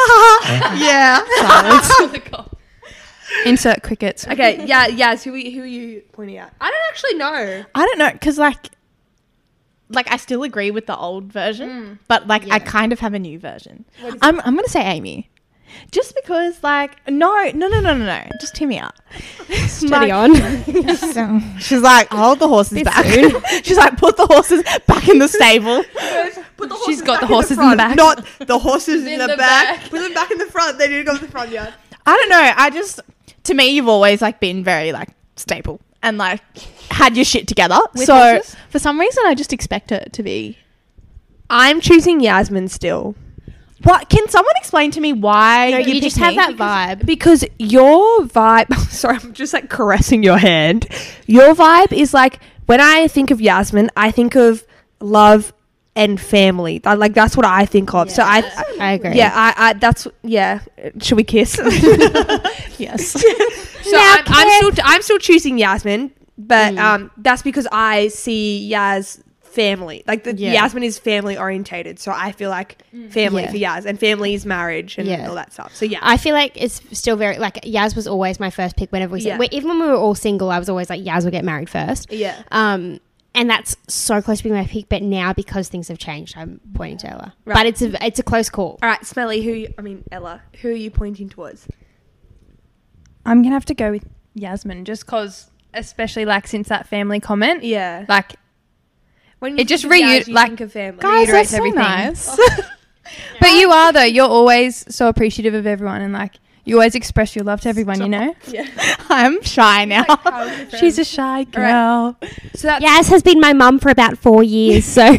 Speaker 1: ha. Yeah.
Speaker 5: Insert crickets.
Speaker 1: Okay, yeah, yeah. So who, are- who are you pointing at? I don't actually know.
Speaker 4: I don't know, because like, like I still agree with the old version, but like I kind of have a new version. I'm I'm gonna say Amy, just because like no no no no no no, just hear me out.
Speaker 2: Steady on.
Speaker 4: So, she's like, hold the horses back. She's like, put the horses back in the stable.
Speaker 5: She's got the horses in the back.
Speaker 1: Not the horses in,
Speaker 5: In
Speaker 1: the,
Speaker 5: the
Speaker 1: back.
Speaker 5: back.
Speaker 1: Put them back in the front. They need to go in the front yard.
Speaker 4: I don't know. I just, to me, you've always like been very like stable and like had your shit together.
Speaker 5: With
Speaker 4: so
Speaker 5: horses?
Speaker 4: for some reason, I just expect it to be.
Speaker 1: I'm choosing Yasmin still.
Speaker 4: What? Can someone explain to me why
Speaker 2: No,
Speaker 4: you,
Speaker 2: you just
Speaker 4: picked
Speaker 2: have
Speaker 4: me?
Speaker 2: that vibe.
Speaker 1: Because your vibe, sorry, I'm just like caressing your hand. Your vibe is like, when I think of Yasmin, I think of love and family. That- Like, that's what I think of. So I,
Speaker 2: I agree.
Speaker 1: yeah, I, I, that's, yeah. Should we kiss? so
Speaker 4: Yes.
Speaker 1: I'm, I'm still, I'm still choosing Yasmin, but um, that's because I see Yaz family. Like, the
Speaker 4: Yeah.
Speaker 1: Yasmin is family orientated. So I feel like family
Speaker 2: Yeah.
Speaker 1: for Yaz, and family is marriage and
Speaker 2: Yeah.
Speaker 1: all that stuff. So yeah.
Speaker 2: I feel like it's still very like Yaz was always my first pick whenever we
Speaker 1: Yeah.
Speaker 2: said we, even when we were all single, I was always like Yaz will get married first.
Speaker 1: yeah.
Speaker 2: Um, and that's so close to being my pick, but now because things have changed, I'm pointing to Ella.
Speaker 1: Right.
Speaker 2: But it's a it's a close call.
Speaker 1: All right, Smelly, who, you, I mean, Ella, who are you pointing towards?
Speaker 5: I'm going to have to go with Yasmin just because, especially like since that family comment,
Speaker 1: Yeah.
Speaker 5: like
Speaker 1: When
Speaker 5: It just
Speaker 1: think of Yaz,
Speaker 5: reu-
Speaker 1: you
Speaker 5: like-
Speaker 1: think of family.
Speaker 4: Guys,
Speaker 5: reiterates
Speaker 4: that's so
Speaker 5: everything.
Speaker 4: nice.
Speaker 5: But you are though. You're always so appreciative of everyone, and like you always express your love to everyone. You know,
Speaker 4: I'm shy now.
Speaker 5: she's a shy girl.
Speaker 1: So that's
Speaker 2: Yaz has been my mum for about four years, so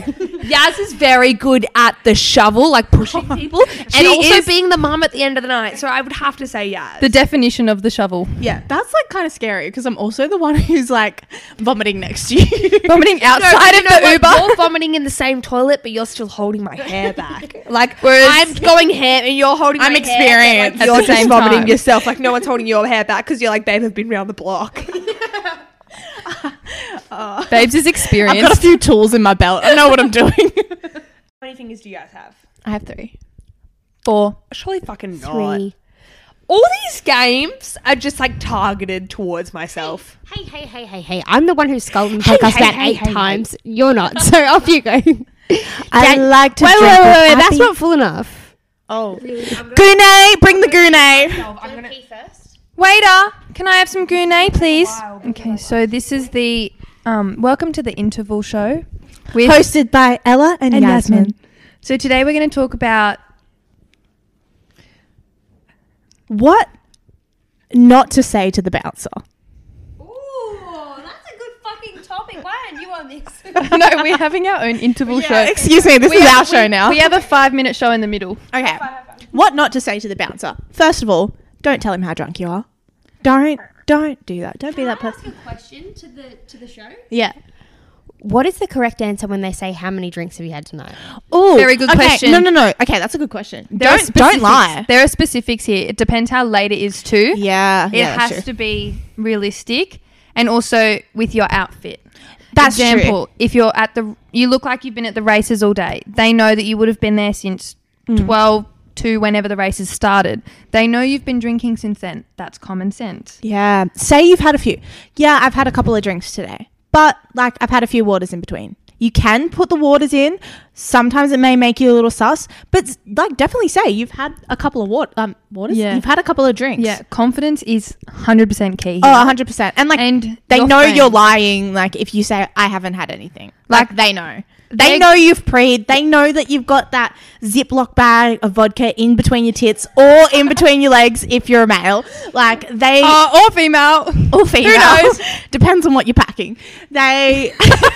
Speaker 1: Yaz is very good at the shovel, like pushing people, and
Speaker 5: She
Speaker 1: also
Speaker 5: is-
Speaker 1: being the mum at the end of the night. So I would have to say Yaz.
Speaker 5: The definition of the shovel.
Speaker 4: Yeah, that's like kind of scary because I'm also the one who's like vomiting next to you.
Speaker 5: Vomiting
Speaker 1: No,
Speaker 5: outside
Speaker 1: you
Speaker 5: of
Speaker 1: know
Speaker 5: the
Speaker 1: what?
Speaker 5: Uber.
Speaker 1: You're vomiting in the same toilet, but you're still holding my hair back. Like,
Speaker 5: Whereas-
Speaker 1: I'm going ham and you're holding
Speaker 4: I'm
Speaker 1: my hair, but,
Speaker 4: experienced
Speaker 1: like,
Speaker 5: at
Speaker 1: you're
Speaker 5: the
Speaker 1: just
Speaker 5: same
Speaker 1: vomiting
Speaker 5: time.
Speaker 1: yourself. Like, no one's holding your hair back because you're like, babe, I've been round the block.
Speaker 5: Babes is
Speaker 4: I've got a
Speaker 5: experienced.
Speaker 4: few tools in my belt. I know what I'm doing.
Speaker 1: How many fingers do you guys have?
Speaker 4: I have three.
Speaker 5: Four.
Speaker 1: Surely fucking not.
Speaker 2: Three.
Speaker 1: All these games are just like targeted towards myself.
Speaker 2: Hey, hey, hey, hey, hey. I'm the one who's sculled in the
Speaker 1: Hey,
Speaker 2: podcast
Speaker 1: hey,
Speaker 2: about
Speaker 1: hey,
Speaker 2: eight
Speaker 1: hey,
Speaker 2: times. You're not. So off you go.
Speaker 4: I like to
Speaker 2: Wait, wait,
Speaker 4: drink
Speaker 2: wait,
Speaker 4: with
Speaker 2: wait. That's
Speaker 4: Abby.
Speaker 2: not full enough.
Speaker 4: Oh. Goonay, bring the goonay.
Speaker 5: Waiter, can I have some gournay, please? Okay, so this is the um, welcome to the interval show with
Speaker 4: Hosted by Ella and,
Speaker 5: and
Speaker 4: Yasmin.
Speaker 5: Yasmin. So today we're going to talk about
Speaker 4: What not to say to the bouncer.
Speaker 2: Ooh, that's a good fucking topic. Why aren't you on this?
Speaker 5: no, we're having our own interval show.
Speaker 4: Excuse me, this
Speaker 5: We
Speaker 4: is
Speaker 5: have-
Speaker 4: our show
Speaker 5: we-
Speaker 4: now.
Speaker 5: We have a five-minute show in the middle.
Speaker 4: Okay. What not to say to the bouncer? First of all, don't tell him how drunk you are. Don't don't do that. Don't be that person.
Speaker 2: question to the to the show?
Speaker 4: Yeah.
Speaker 2: What is the correct answer when they say how many drinks have you had tonight?
Speaker 4: Oh,
Speaker 5: Very good
Speaker 4: okay.
Speaker 5: question.
Speaker 4: No, no, no. Okay, that's a good question.
Speaker 5: There are
Speaker 4: don't don't
Speaker 5: specifics.
Speaker 4: lie.
Speaker 5: There are specifics here. It depends how late it is too.
Speaker 4: Yeah,
Speaker 5: It
Speaker 4: yeah, that's
Speaker 5: has
Speaker 4: true.
Speaker 5: to be realistic, and also with your outfit.
Speaker 4: That's
Speaker 5: Example: if you're at the, you look like you've been at the races all day. They know that you would have been there since
Speaker 4: Mm.
Speaker 5: twelve to whenever the races started. They know you've been drinking since then. That's common sense.
Speaker 4: Yeah. Say you've had a few. Yeah, I've had a couple of drinks today, but like I've had a few waters in between. You can put the waters in. Sometimes it may make you a little sus, but like definitely say you've had a couple of wat- um, waters.
Speaker 5: Yeah.
Speaker 4: You've had a couple of drinks.
Speaker 5: Yeah, confidence is one hundred percent key.
Speaker 4: Oh,
Speaker 5: here.
Speaker 4: one hundred percent. And like
Speaker 5: And
Speaker 4: they
Speaker 5: your
Speaker 4: know you're
Speaker 5: friends.
Speaker 4: lying. Like if you say I haven't had anything, like,
Speaker 5: Like,
Speaker 4: they know. They,
Speaker 5: they-
Speaker 4: know you've preed. They know that you've got that Ziploc bag of vodka in between your tits or in between your legs if you're a male. Like they
Speaker 5: Uh, or female.
Speaker 4: or female.
Speaker 5: knows?
Speaker 4: Depends on what you're packing. They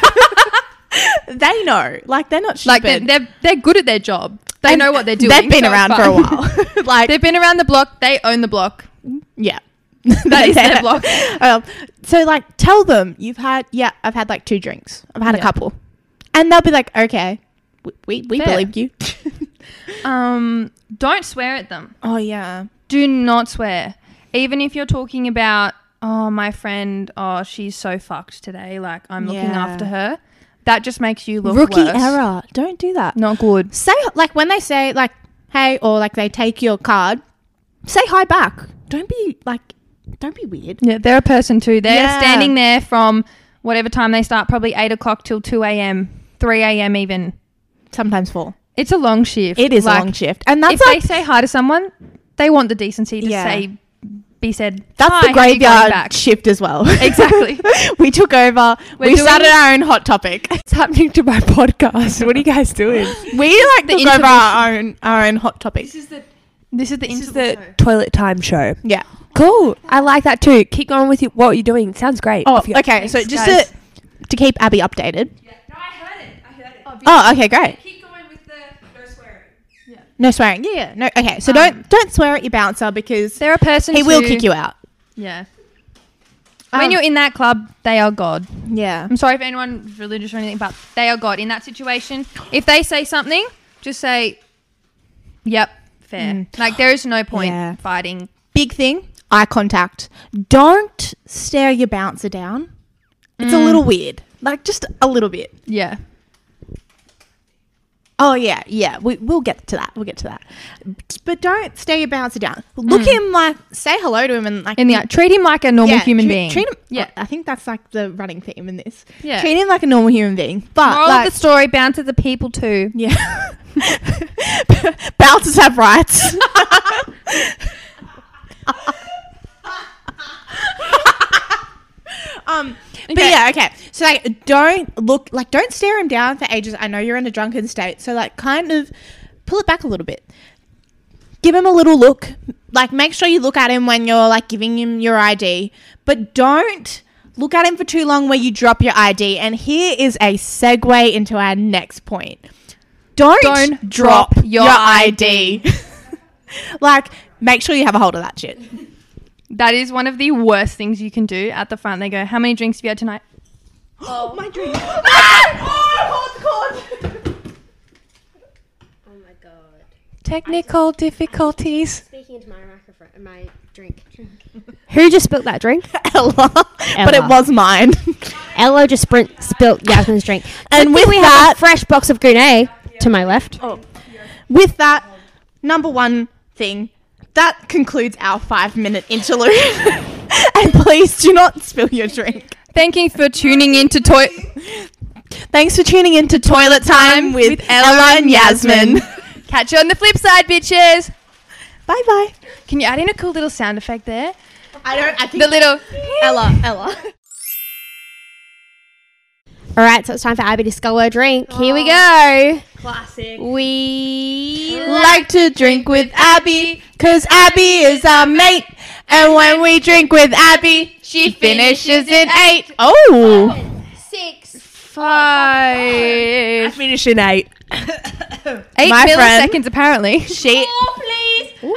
Speaker 4: they know. Like they're not
Speaker 5: Like
Speaker 4: stupid.
Speaker 5: they're, they're they're good at their job. They
Speaker 4: And
Speaker 5: know what they're doing.
Speaker 4: They've been
Speaker 5: so it's
Speaker 4: around for a
Speaker 5: fine.
Speaker 4: while. like
Speaker 5: They've been around the block. They own the block.
Speaker 4: yeah.
Speaker 5: That is their block.
Speaker 4: Um, so like tell them you've had yeah, I've had like two drinks. I've had a
Speaker 5: Yeah.
Speaker 4: couple. And they'll be like, okay, we we, we
Speaker 5: Fair.
Speaker 4: believe you.
Speaker 5: Um, don't swear at them.
Speaker 4: Oh yeah.
Speaker 5: Do not swear. Even if you're talking about, oh, my friend, oh, she's so fucked today. Like, I'm looking
Speaker 4: Yeah.
Speaker 5: after her. That just makes you look
Speaker 4: Rookie
Speaker 5: worse.
Speaker 4: error. Don't do that.
Speaker 5: Not good.
Speaker 4: Say like when they say like hey or like they take your card, say hi back. Don't be like don't be weird.
Speaker 5: Yeah, they're a person too. They're
Speaker 4: Yeah.
Speaker 5: standing there from whatever time they start, probably eight o'clock till two a.m., three a.m. even.
Speaker 4: Sometimes four.
Speaker 5: It's a long shift.
Speaker 4: It is
Speaker 5: Like,
Speaker 4: a long shift. And that's
Speaker 5: if
Speaker 4: like
Speaker 5: they say hi to someone, they want the decency to
Speaker 4: Yeah.
Speaker 5: say, be said,
Speaker 4: that's
Speaker 5: hi,
Speaker 4: the
Speaker 5: how are you going
Speaker 4: graveyard
Speaker 5: back?
Speaker 4: shift as well.
Speaker 5: Exactly.
Speaker 4: We took over.
Speaker 5: We're
Speaker 4: we
Speaker 5: doing-
Speaker 4: started our own hot topic.
Speaker 1: What's happening to my podcast? What are you guys doing?
Speaker 4: We like
Speaker 5: The
Speaker 4: took over
Speaker 5: interval
Speaker 4: our own our own hot topic.
Speaker 5: This is the this is the
Speaker 1: This is
Speaker 5: interval
Speaker 1: the
Speaker 5: show.
Speaker 1: toilet time show.
Speaker 4: Yeah.
Speaker 1: Cool. I like that too. Keep going with you, what you're doing. Sounds great.
Speaker 4: Oh,
Speaker 1: Off you-
Speaker 4: okay. So
Speaker 5: Thanks,
Speaker 4: just
Speaker 5: guys.
Speaker 4: to to keep Abby updated.
Speaker 1: No, I heard it. I heard it.
Speaker 4: Oh, okay, great.
Speaker 1: Keep going with the no swearing.
Speaker 4: No swearing. Yeah, yeah. No. Okay. So
Speaker 5: Um,
Speaker 4: don't don't swear at your bouncer because
Speaker 5: They're a person
Speaker 4: he will
Speaker 5: too.
Speaker 4: kick you out.
Speaker 5: Yeah.
Speaker 4: Um,
Speaker 5: when you're in that club, they are God.
Speaker 4: Yeah.
Speaker 5: I'm sorry if anyone's religious or anything, but they are God in that situation. If they say something, just say, "Yep, fair."
Speaker 4: Mm.
Speaker 5: Like there is no point
Speaker 4: Yeah.
Speaker 5: fighting.
Speaker 4: Big thing. Eye contact. Don't stare your bouncer down. It's a
Speaker 5: Mm.
Speaker 4: little weird. Like just a little bit.
Speaker 5: Yeah.
Speaker 4: Oh yeah, yeah. We we'll get to that. We'll get to that. But don't stare your bouncer down. Look him like say hello to him and like
Speaker 5: In the treat him like a normal
Speaker 4: yeah,
Speaker 5: human
Speaker 4: treat,
Speaker 5: being.
Speaker 4: Treat him.
Speaker 5: Yeah.
Speaker 4: I think that's like the running theme in this.
Speaker 5: Yeah.
Speaker 4: Treat him like a normal human being. But
Speaker 5: Moral
Speaker 4: like
Speaker 5: of the story: bouncers are people too.
Speaker 4: yeah, bouncers have rights. um. But
Speaker 5: Okay.
Speaker 4: yeah, okay. So like, don't look like don't stare him down for ages. I know you're in a drunken state, so like, kind of pull it back a little bit. Give him a little look. Like, make sure you look at him when you're like giving him your I D, but don't look at him for too long where you drop your I D. And here is a segue into our next point. Don't,
Speaker 5: Don't
Speaker 4: drop,
Speaker 5: drop
Speaker 4: your,
Speaker 5: your
Speaker 4: I D. Like, make sure you have a hold of that shit.
Speaker 5: That is one of the worst things you can do. At the front, they go, "How many drinks have you had tonight?"
Speaker 4: Oh, my drink. Oh,
Speaker 2: Oh my god.
Speaker 5: Technical difficulties.
Speaker 2: Speaking into my microphone, my drink. Who just spilt that drink?
Speaker 4: Ella. But it
Speaker 2: Ella.
Speaker 4: was mine.
Speaker 2: Ella just sprint, spilt Yasmin's drink.
Speaker 4: And
Speaker 2: Good thing
Speaker 4: with
Speaker 2: we
Speaker 4: that-
Speaker 2: have a fresh box of Gournay to my left.
Speaker 4: Oh. With that, number one thing, that concludes our five-minute interlude. And please do not spill your drink.
Speaker 5: Thank you for tuning in to Toy.
Speaker 4: Thanks for tuning in to Toilet Time with, Ella and Yasmin.
Speaker 5: Catch you on the flip side, bitches.
Speaker 4: Bye-bye.
Speaker 5: Can you add in a cool little sound effect there?
Speaker 4: I don't, I think...
Speaker 5: The little.
Speaker 4: Ella, Ella.
Speaker 2: All right, so it's time for Abby to scull her drink. Here we go.
Speaker 1: Classic.
Speaker 2: We
Speaker 4: Like to drink with Abby, cause Abby is our mate. And when we drink with Abby, she finishes in eight. Oh.
Speaker 2: six.
Speaker 5: Five.
Speaker 1: I finished in eight.
Speaker 5: Eight
Speaker 4: My friend-
Speaker 5: milliseconds, apparently.
Speaker 4: She...
Speaker 2: please.
Speaker 5: Can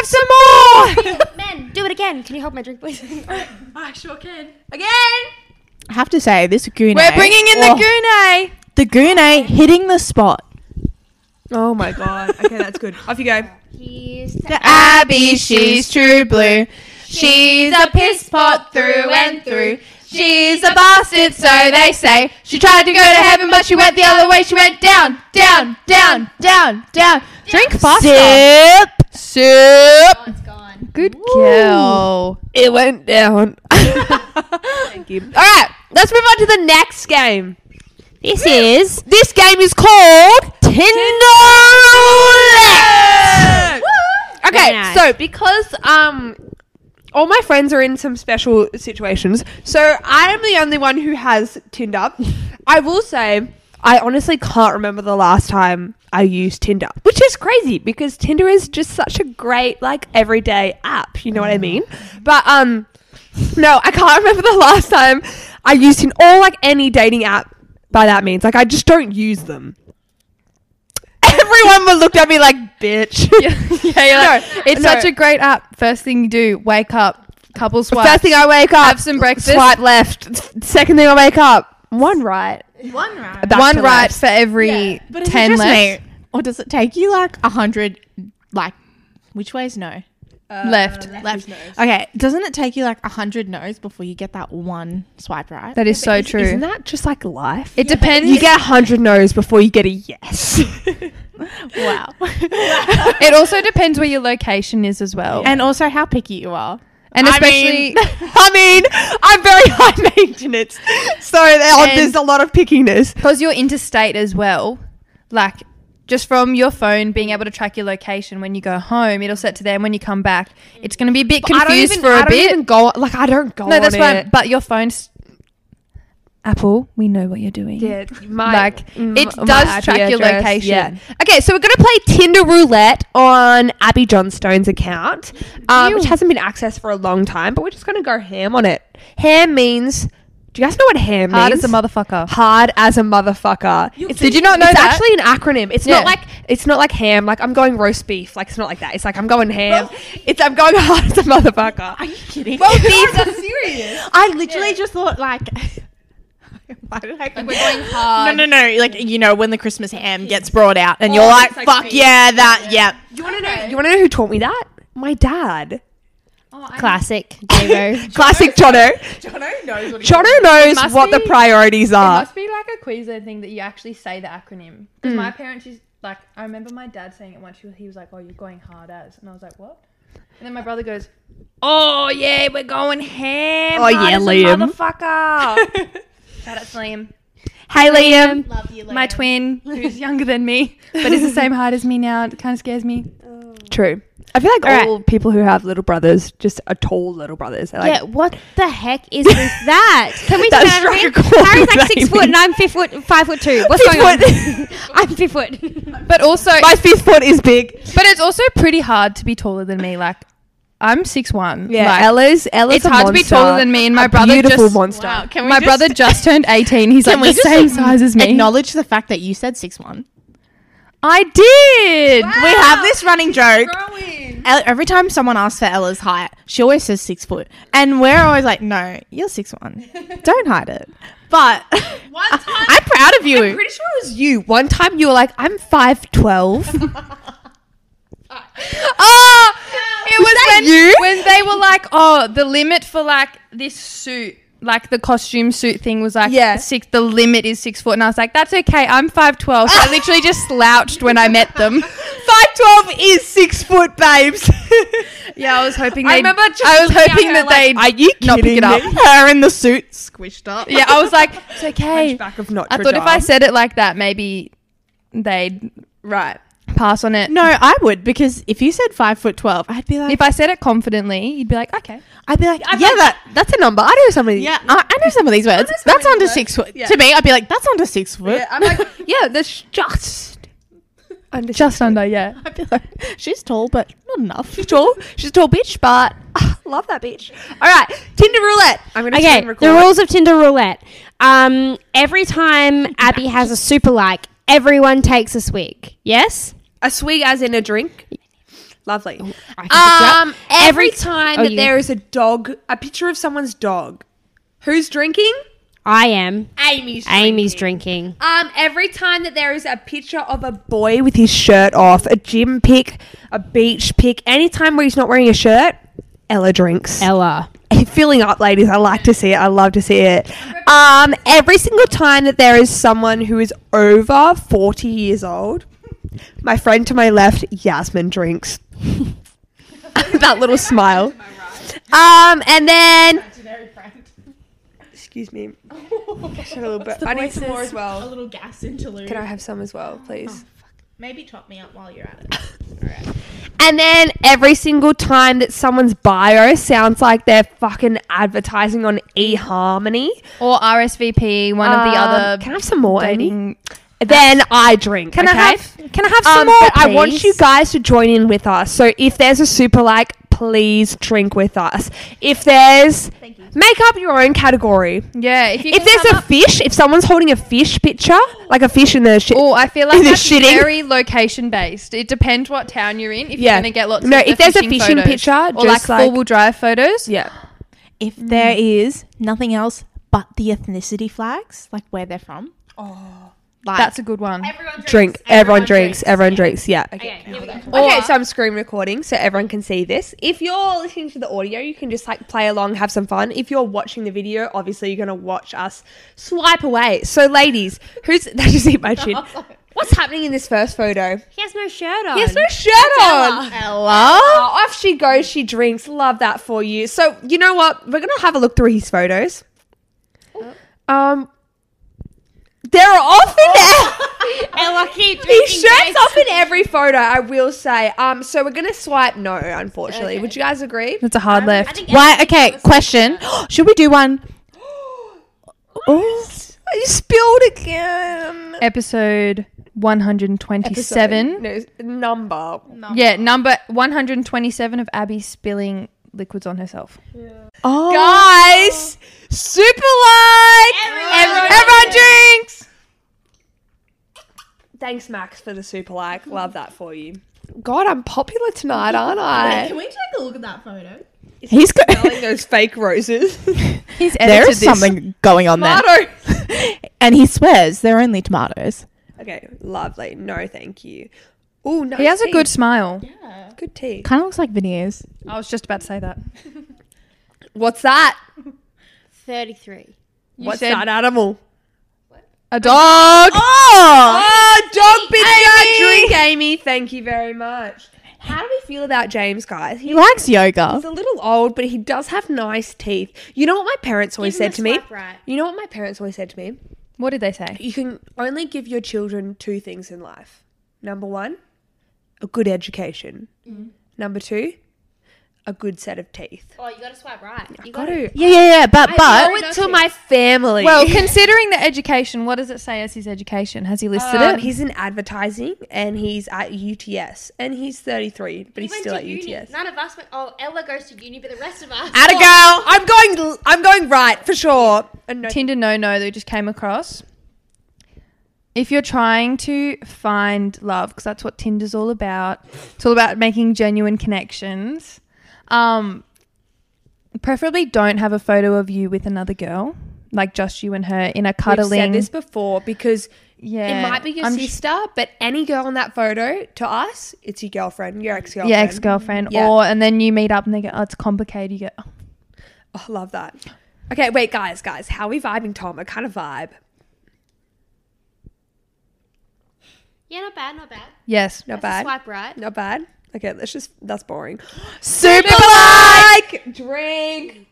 Speaker 5: I have some more?
Speaker 2: Men, do it again. Can you hold my drink, please?
Speaker 5: I sure can.
Speaker 2: Again.
Speaker 4: I have to say, this Gournay...
Speaker 5: We're bringing in
Speaker 4: Oh,
Speaker 5: the Gournay.
Speaker 4: the Gournay hitting the spot.
Speaker 1: Oh my god. Okay, that's good. Off you go.
Speaker 2: Here's
Speaker 4: To Abby, she's true blue. She's a piss pot through and through. She's a bastard, so they say. She tried to go to heaven, but she went the other way. She went down, down, down, down, down. Drink faster. Sip, sip.
Speaker 2: it's gone.
Speaker 5: Good girl.
Speaker 1: It went down. Thank you. All right, let's move on to the next game.
Speaker 2: This is
Speaker 1: This game is called Tinder Roulette. Okay,
Speaker 2: Very nice.
Speaker 1: so because um all my friends are in some special situations, so I am the only one who has Tinder. I will say I honestly can't remember the last time I used Tinder, which is crazy because Tinder is just such a great like everyday app, you know what I mean? But um no, I can't remember the last time I used Tinder or like any dating app by that means. Like I just don't use them. Everyone would look at me like, bitch.
Speaker 5: Yeah, yeah, you're like,
Speaker 1: No,
Speaker 5: it's
Speaker 1: no.
Speaker 5: such a great app. First thing you do, wake up, couple swipes.
Speaker 1: First thing I wake up,
Speaker 5: have some breakfast.
Speaker 1: swipe left. Second thing I wake up, one right.
Speaker 4: One right.
Speaker 1: Back
Speaker 5: One
Speaker 1: to
Speaker 5: right
Speaker 1: left.
Speaker 5: for every
Speaker 4: But is it
Speaker 5: ten
Speaker 4: just
Speaker 5: left.
Speaker 4: me? Or does it take you like a hundred, like, which way's no?
Speaker 5: left.
Speaker 4: Left. Okay, doesn't it take you like a hundred no's before you get that one swipe right?
Speaker 5: That is so true.
Speaker 1: Isn't that just like life?
Speaker 5: It depends.
Speaker 1: You get a hundred no's before you get a yes.
Speaker 4: Wow.
Speaker 5: It also depends where your location is as well.
Speaker 4: And also how picky you are.
Speaker 5: And
Speaker 1: I
Speaker 5: especially
Speaker 1: mean, I mean, I'm very high maintenance, so there-
Speaker 5: And-
Speaker 1: there's a lot of pickiness.
Speaker 5: because you're interstate as well, like just from your phone being able to track your location when you go home, it'll set to there. And when you come back, it's going to be a bit
Speaker 1: I don't
Speaker 5: confused
Speaker 1: even,
Speaker 5: for
Speaker 1: I
Speaker 5: a
Speaker 1: don't
Speaker 5: bit.
Speaker 1: even go like I don't go.
Speaker 5: No, that's
Speaker 1: on
Speaker 5: fine.
Speaker 1: it.
Speaker 5: But your phone's Apple. We know what you're doing.
Speaker 1: Yeah, my,
Speaker 5: Like,
Speaker 1: mm,
Speaker 5: it
Speaker 1: my
Speaker 5: does
Speaker 1: I P
Speaker 5: track your
Speaker 1: address,
Speaker 5: location.
Speaker 1: Yeah. Okay, so we're gonna play Tinder Roulette on Abby Johnstone's account, um, which hasn't been accessed for a long time, but we're just gonna go ham on it. Ham means. Do you guys know what ham means?
Speaker 5: Hard as a motherfucker.
Speaker 1: Hard as a motherfucker. It's,
Speaker 5: Did you not know
Speaker 1: it's
Speaker 5: that?
Speaker 1: actually an acronym. It's
Speaker 5: Yeah.
Speaker 1: not like it's not like ham. Like I'm going roast beef. Like it's not like that. It's like I'm going ham. It's I'm going hard as a motherfucker.
Speaker 4: Are you kidding?
Speaker 1: Well, these are serious.
Speaker 4: I literally just thought like why did I
Speaker 5: Like we're going hard.
Speaker 4: No, no, no. Like, you know, when the Christmas ham gets brought out and you're
Speaker 1: Oh,
Speaker 4: like,
Speaker 1: it's like
Speaker 4: fuck
Speaker 1: meat.
Speaker 4: yeah, that, yeah.
Speaker 1: Do you want to know? You want to know who taught me that? My dad.
Speaker 2: Classic. Devo.
Speaker 1: Classic Jono.
Speaker 4: Jono knows what
Speaker 1: Jono knows
Speaker 5: must
Speaker 1: what the
Speaker 5: be-
Speaker 1: priorities
Speaker 5: It
Speaker 1: are.
Speaker 5: must be like a Queensland thing that you actually say the acronym. Because my parents used, like, I remember my dad saying it once. He was, he was like, "Oh, you're going hard as," and I was like, "What?" And then my brother goes, "Oh yeah, we're going ham.
Speaker 1: Oh,
Speaker 5: hard
Speaker 1: yeah,
Speaker 5: as a
Speaker 1: Liam."
Speaker 5: motherfucker." Shout out to Liam,
Speaker 1: Hey Liam.
Speaker 2: Love you,
Speaker 5: my twin, who's younger than me, but is the same height as me now. It kind of scares me.
Speaker 1: True. I feel like
Speaker 2: All
Speaker 1: all people who have little brothers just are tall little brothers. They're like,
Speaker 2: Yeah, what the heck is with that? Can we
Speaker 1: That
Speaker 2: turn
Speaker 1: struck
Speaker 2: around?
Speaker 1: a chord
Speaker 2: Harry's
Speaker 1: with
Speaker 2: like six
Speaker 1: Amy.
Speaker 2: foot and I'm fifth foot, five foot two. What's
Speaker 1: Fifth
Speaker 2: going
Speaker 1: foot.
Speaker 2: on? I'm fifth foot.
Speaker 5: But also,
Speaker 1: my fifth foot is big.
Speaker 5: but it's also pretty hard to be taller than me. Like, I'm six one.
Speaker 1: Yeah,
Speaker 5: Like,
Speaker 1: Ella's Ella's
Speaker 5: it's
Speaker 1: a
Speaker 5: hard to be
Speaker 1: monster.
Speaker 5: taller than me, and my
Speaker 1: A
Speaker 5: brother
Speaker 1: beautiful
Speaker 5: just
Speaker 1: monster.
Speaker 4: Wow, can we
Speaker 5: my
Speaker 4: just
Speaker 5: brother just turned eighteen. He's like
Speaker 4: Can we
Speaker 5: the
Speaker 4: just
Speaker 5: same size as me.
Speaker 4: acknowledge the fact that you said six one?
Speaker 5: I did.
Speaker 4: We have this running joke. El- Every time someone asks for Ella's height, she always says six foot, and we're always like, "No, you're six one. Don't hide it." But
Speaker 1: One time,
Speaker 4: I'm proud of you.
Speaker 1: I'm pretty sure it was you. One time you were like, I'm five twelve.
Speaker 5: Oh, it was,
Speaker 1: that
Speaker 5: when,
Speaker 1: you?
Speaker 5: when they were like, oh, the limit for like this suit, like the costume suit thing was like
Speaker 1: Yeah.
Speaker 5: six. The limit is six foot, and I was like, that's okay. I'm five twelve. So I literally just slouched when I met them.
Speaker 1: five twelve is six foot, babes.
Speaker 5: Yeah, I was hoping.
Speaker 1: I
Speaker 5: they'd-
Speaker 1: remember just
Speaker 5: I was
Speaker 1: looking at
Speaker 5: hoping
Speaker 1: her
Speaker 5: that
Speaker 1: like,
Speaker 5: they'd
Speaker 1: are you
Speaker 5: not pick
Speaker 1: kidding
Speaker 5: it up.
Speaker 1: me?
Speaker 4: Her in the suit squished up.
Speaker 5: Yeah, I was like, it's okay.
Speaker 1: Hunchback of Notre
Speaker 5: I thought if I
Speaker 1: Dame.
Speaker 5: said it like that, maybe they'd
Speaker 1: Right.
Speaker 5: pass on it.
Speaker 4: No, I would, because if you said five foot twelve, I'd be like,
Speaker 5: If I said it confidently, you'd be like, okay.
Speaker 4: I'd be like,
Speaker 1: I'm
Speaker 4: yeah,
Speaker 1: like,
Speaker 4: that.
Speaker 1: that's a number. I know somebody.
Speaker 4: Yeah, I, I know some of these words.
Speaker 1: some of
Speaker 4: That's
Speaker 1: these
Speaker 4: under
Speaker 1: words.
Speaker 4: six foot.
Speaker 1: Yeah.
Speaker 4: To me, I'd be like, that's under six foot.
Speaker 1: Yeah, I'm like, yeah, that's just under
Speaker 5: Just under, yeah.
Speaker 4: I'd be like, she's tall, but not enough.
Speaker 1: She's tall. She's a tall bitch, but ah, love that bitch. All right, Tinder roulette. I'm gonna
Speaker 2: Okay,
Speaker 1: screen record.
Speaker 2: the rules of Tinder roulette. Um, every time Abby has a super like, everyone takes a swig. Yes?
Speaker 1: A swig as in a drink. Lovely.
Speaker 2: I can pick you up.
Speaker 1: Um, every
Speaker 2: Every-
Speaker 1: time
Speaker 2: Oh,
Speaker 1: that
Speaker 2: you-
Speaker 1: there is a dog, a picture of someone's dog, who's drinking?
Speaker 2: I am.
Speaker 1: Amy's.
Speaker 2: Amy's drinking.
Speaker 1: Um, every time that there is a picture of a boy with his shirt off, a gym pic, a beach pic, anytime where he's not wearing a shirt, Ella drinks.
Speaker 2: Ella.
Speaker 1: Filling up, ladies. I like to see it. I love to see it. Um, every single time that there is someone who is over forty years old, my friend to my left, Yasmin, drinks. That little smile. Um, and then, excuse me. Just a little bit. I need some more as
Speaker 4: A
Speaker 1: well.
Speaker 4: little gas interlude.
Speaker 1: Can I have some as well, please?
Speaker 4: Maybe top me up while you're at it.
Speaker 1: And then every single time that someone's bio sounds like they're fucking advertising on eHarmony,
Speaker 5: Or R S V P, one of the
Speaker 1: Um,
Speaker 5: other
Speaker 1: Can I have some more, Amy?
Speaker 5: dating.
Speaker 1: Then I drink.
Speaker 5: Can
Speaker 1: okay?
Speaker 5: I have? Can I have some
Speaker 1: Um,
Speaker 5: more?
Speaker 1: but I want
Speaker 5: please?
Speaker 1: you guys to join in with us. So if there's a super like, please drink with us. If there's, make up your own category.
Speaker 5: Yeah, if you.
Speaker 1: If
Speaker 5: can
Speaker 1: there's
Speaker 5: come
Speaker 1: a
Speaker 5: up-
Speaker 1: fish, if someone's holding a fish picture, like a fish in the shit.
Speaker 5: Oh, I feel like
Speaker 1: Is it
Speaker 5: that's
Speaker 1: shitting?
Speaker 5: very location based. It depends what town you're in. If
Speaker 1: Yeah.
Speaker 5: you're gonna get lots.
Speaker 1: No,
Speaker 5: of the
Speaker 1: if there's a
Speaker 5: fishing
Speaker 1: fishing
Speaker 5: photos.
Speaker 1: picture,
Speaker 5: or like
Speaker 1: just like-
Speaker 5: four wheel drive photos.
Speaker 1: Yeah.
Speaker 4: If there is nothing else but the ethnicity flags, like where they're from. Oh. Like,
Speaker 5: That's a good one.
Speaker 1: Drink. Everyone drinks. Everyone drinks. Yeah. Okay.
Speaker 2: here we go.
Speaker 1: Okay,
Speaker 5: Or-
Speaker 1: so I'm screen recording so everyone can see this. If you're listening to the audio, you can just like play along, have some fun. If you're watching the video, obviously you're going to watch us swipe away. So ladies, who's, that just hit my chin. What's happening in this first photo?
Speaker 2: He has no shirt on.
Speaker 1: He has no shirt on.
Speaker 4: Ella.
Speaker 1: Oh, off she goes, she drinks. Love that for you. So you know what? We're going to have a look through his photos. Um, they're off in
Speaker 2: Ella, keep
Speaker 1: His shirt's off in every photo, I will say. Um, so we're gonna swipe no, unfortunately. Would you guys agree?
Speaker 5: That's a hard left.
Speaker 4: Why? Okay, question. Should we do one?
Speaker 1: Oh, you spilled again.
Speaker 5: Episode one hundred twenty-seven.
Speaker 1: Episode- No, number.
Speaker 5: Yeah, number one hundred twenty-seven of Abby spilling liquids on herself.
Speaker 4: Oh.
Speaker 1: Guys, super like.
Speaker 2: Everyone
Speaker 1: Everyone drinks. Thanks, Max, for the super like. Love that for you. God, I'm popular tonight, aren't I?
Speaker 3: Can we take a look at that photo?
Speaker 4: He's got.
Speaker 1: Smelling those fake roses.
Speaker 5: He's edited
Speaker 4: There is
Speaker 5: this.
Speaker 4: something going on there.
Speaker 1: Tomato.
Speaker 4: And he swears they're only tomatoes.
Speaker 1: Okay, lovely. No, thank you. Oh, nice.
Speaker 5: He has a
Speaker 1: tea.
Speaker 5: good smile.
Speaker 1: good tea.
Speaker 4: Kind of looks like veneers.
Speaker 5: I was just about to say that.
Speaker 1: What's that?
Speaker 2: thirty-three.
Speaker 5: You
Speaker 1: What's
Speaker 5: said
Speaker 1: that animal?
Speaker 5: a dog.
Speaker 1: Oh, dog picture drink, Amy. Thank you very much. How do we feel about James, guys?
Speaker 4: He likes yoga.
Speaker 1: He's a little old, but he does have nice teeth. You know what my parents always
Speaker 2: Give him
Speaker 1: said
Speaker 2: a
Speaker 1: to me?
Speaker 2: swipe right.
Speaker 1: You know what my parents always said to me?
Speaker 5: What did they say?
Speaker 1: You can only give your children two things in life. Number one, a good education. Number two, a good set of teeth.
Speaker 2: Oh, you got to swipe right. You
Speaker 1: Got to.
Speaker 3: Yeah, yeah, yeah. But
Speaker 1: I
Speaker 3: but
Speaker 1: owe it to my family.
Speaker 5: Well, considering the education, what does it say as his education? Has he listed
Speaker 1: Um,
Speaker 5: it?
Speaker 1: he's in advertising and he's at U T S and he's thirty-three, but he's still at U T S.
Speaker 2: None of us went. Oh, Ella goes to uni, but the rest of us.
Speaker 1: Atta girl, I'm going. I'm going right for sure. And no-
Speaker 5: Tinder no no that we just came across. If you're trying to find love, because that's what Tinder's all about, it's all about making genuine connections. Um, preferably don't have a photo of you with another girl, like just you and her in a
Speaker 1: We've
Speaker 5: cuddling.
Speaker 1: said this before because
Speaker 5: Yeah,
Speaker 1: it might be your
Speaker 5: I'm sh-
Speaker 1: sister, but any girl in that photo to us, it's your girlfriend, your ex girlfriend.
Speaker 5: yeah, ex girlfriend,
Speaker 1: Yeah.
Speaker 5: or and then you meet up and they go, oh, it's complicated. You go,
Speaker 1: Oh, love that. Okay, wait, guys, guys, how are we vibing, Tom? A kind of vibe.
Speaker 2: Yeah, not bad, not bad.
Speaker 5: yes,
Speaker 1: Not
Speaker 2: That's a
Speaker 1: bad.
Speaker 2: Swipe right.
Speaker 1: Not bad. Okay, let's just. That's boring.
Speaker 3: super
Speaker 1: like drink.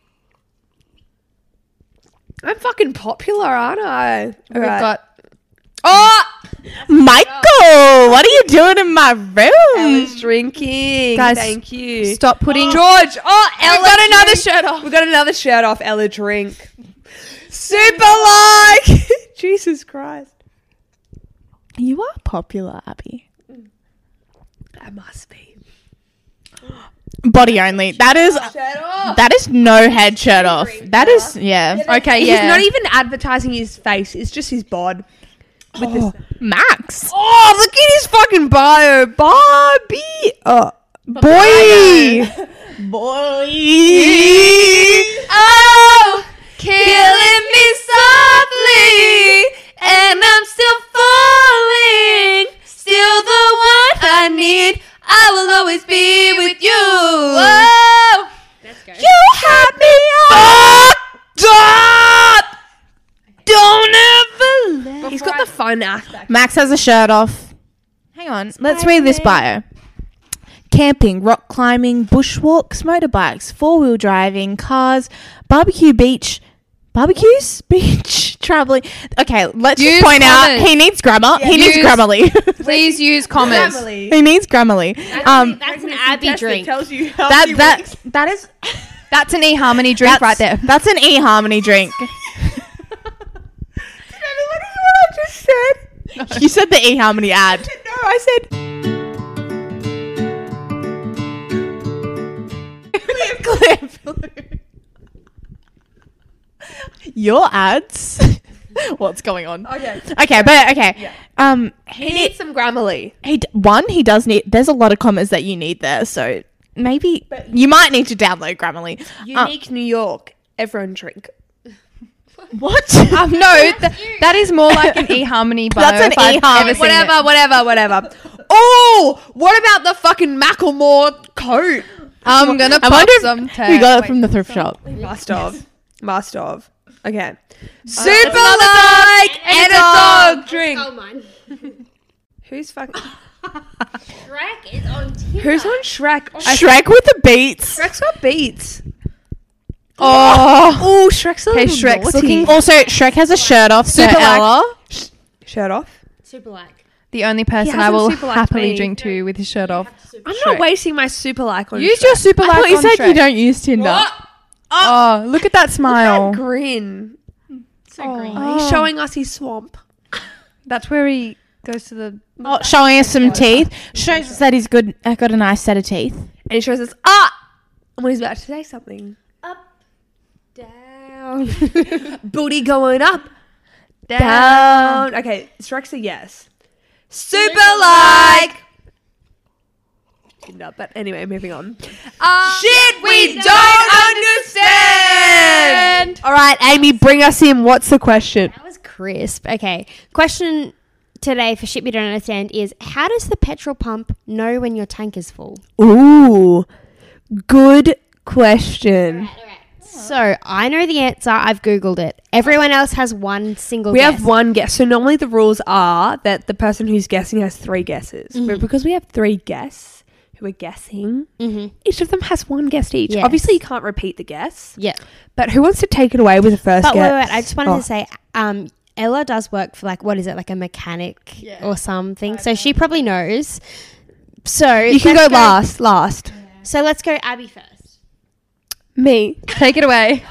Speaker 1: I'm fucking popular, aren't I?
Speaker 5: we've
Speaker 1: All right.
Speaker 5: got.
Speaker 1: Oh,
Speaker 3: Michael, what are you doing in my room?
Speaker 1: Ella's drinking.
Speaker 5: Guys,
Speaker 1: Thank you.
Speaker 5: Stop putting.
Speaker 1: George. Oh, Ella.
Speaker 5: We've got another
Speaker 1: drink.
Speaker 5: shirt off.
Speaker 1: We got another shirt off. Ella drink. Super like. Jesus Christ.
Speaker 3: You are popular, Abby.
Speaker 1: I must be.
Speaker 3: Body only. That is
Speaker 1: Shirt off.
Speaker 3: that is no head shirt off. That is yeah.
Speaker 5: Okay,
Speaker 1: He's
Speaker 5: yeah.
Speaker 1: not even advertising his face. It's just his bod. With this.
Speaker 3: Max.
Speaker 1: Oh, look at his fucking bio. Barbie. Oh.
Speaker 3: Boy. Boy.
Speaker 5: Oh, killing me softly, and I'm still falling. Still the one I need. I will always be with you. Whoa,
Speaker 2: Let's go.
Speaker 3: You had me fucked up. Don't ever let.
Speaker 1: He's got the fun aspect.
Speaker 3: Max has a shirt off. Hang on. Let's read this bio. Camping, rock climbing, bushwalks, motorbikes, four-wheel driving, cars, barbecue beach, barbecues, beach, traveling. Okay, let's
Speaker 5: Use
Speaker 3: just point
Speaker 5: commas.
Speaker 3: out he needs grammar. he needs
Speaker 5: Use-
Speaker 3: Grammarly.
Speaker 5: please use commas.
Speaker 3: he needs Grammarly. Um,
Speaker 2: That's an Abby drink.
Speaker 1: Tells you how
Speaker 3: that
Speaker 1: many
Speaker 3: that
Speaker 1: weeks-
Speaker 3: that is
Speaker 5: That's an eHarmony drink
Speaker 3: that's,
Speaker 5: right there.
Speaker 3: That's an eHarmony drink.
Speaker 1: What I just said?
Speaker 3: You said the eHarmony ad.
Speaker 1: No, I said.
Speaker 3: Your ads. What's going on?
Speaker 1: Okay.
Speaker 3: Okay, but okay.
Speaker 1: Yeah.
Speaker 3: Um,
Speaker 1: He
Speaker 3: he
Speaker 1: needs some Grammarly.
Speaker 3: he d- one he does need. There's a lot of commas that you need there, so maybe you might need to download Grammarly. Um,
Speaker 1: Unique New York. Everyone drink.
Speaker 3: what?
Speaker 5: Um, no, th- that is more like an eHarmony bio.
Speaker 3: That's an
Speaker 5: if I've
Speaker 3: eHarmony.
Speaker 5: ever seen
Speaker 1: Whatever,
Speaker 5: it.
Speaker 1: whatever, whatever. Oh, what about the fucking Macklemore coat?
Speaker 5: I'm gonna
Speaker 3: I
Speaker 5: pop
Speaker 3: wonder if
Speaker 5: some.
Speaker 3: we got it from the thrift shop.
Speaker 1: Must have. Must have. Okay. Super
Speaker 5: another
Speaker 1: like and a dog drink.
Speaker 2: Oh, mine.
Speaker 1: Who's fucking?
Speaker 2: Shrek is on Tinder.
Speaker 1: Who's on Shrek? I-
Speaker 3: Shrek with the beats.
Speaker 1: Shrek's got beats.
Speaker 3: Oh.
Speaker 1: Oh, Shrek's a
Speaker 5: Hey,
Speaker 1: little
Speaker 5: Shrek's
Speaker 1: naughty.
Speaker 5: looking-
Speaker 3: Also, Shrek has a shirt off. So
Speaker 5: Super like-
Speaker 3: Ella.
Speaker 1: Shirt off.
Speaker 2: Super like.
Speaker 5: The only person
Speaker 1: He
Speaker 5: I
Speaker 1: hasn't
Speaker 5: will
Speaker 1: super liked
Speaker 5: happily
Speaker 1: me.
Speaker 5: drink to with his shirt off.
Speaker 1: I'm
Speaker 5: Shrek.
Speaker 1: not wasting my super like on
Speaker 5: Use
Speaker 1: Shrek.
Speaker 5: your super
Speaker 3: I
Speaker 5: like
Speaker 3: thought you
Speaker 5: on
Speaker 3: said
Speaker 5: Shrek.
Speaker 3: you don't use Tinder.
Speaker 5: Oh, look at that smile.
Speaker 1: That grin.
Speaker 2: So
Speaker 1: Oh,
Speaker 2: green.
Speaker 1: He's showing us his swamp.
Speaker 5: That's where he goes to the.
Speaker 3: Oh, showing us some teeth. Shows us that he's good. uh, got a nice set of teeth.
Speaker 1: And he shows us, ah! And when he's about to say something.
Speaker 2: Down.
Speaker 1: Booty going up. Down. Okay, Shrek's a yes. Super like. Tinder, but anyway, moving on. Shit, we don't understand. All right, Amy, bring us in. What's the question?
Speaker 2: That was crisp. Okay. Question today for shit we don't understand is how does the petrol pump know when your tank is full?
Speaker 1: Ooh, good question.
Speaker 2: So I know the answer. I've Googled it. Everyone else has one single
Speaker 1: We
Speaker 2: guess.
Speaker 1: have one guess. So normally the rules are that the person who's guessing has three guesses. But because we have three guests who are guessing,
Speaker 2: Mm-hmm.
Speaker 1: each of them has one guess each.
Speaker 2: Yes.
Speaker 1: Obviously, you can't repeat the guess.
Speaker 2: Yeah.
Speaker 1: But who wants to take it away with the first
Speaker 2: But wait,
Speaker 1: guess?
Speaker 2: wait, wait. I just wanted
Speaker 1: Oh.
Speaker 2: to say, um, Ella does work for like, what is it, like a mechanic or something. So she probably knows. So
Speaker 1: You can go
Speaker 2: let's
Speaker 1: last. Last.
Speaker 2: So let's go Abby first.
Speaker 1: Me.
Speaker 5: Take it away.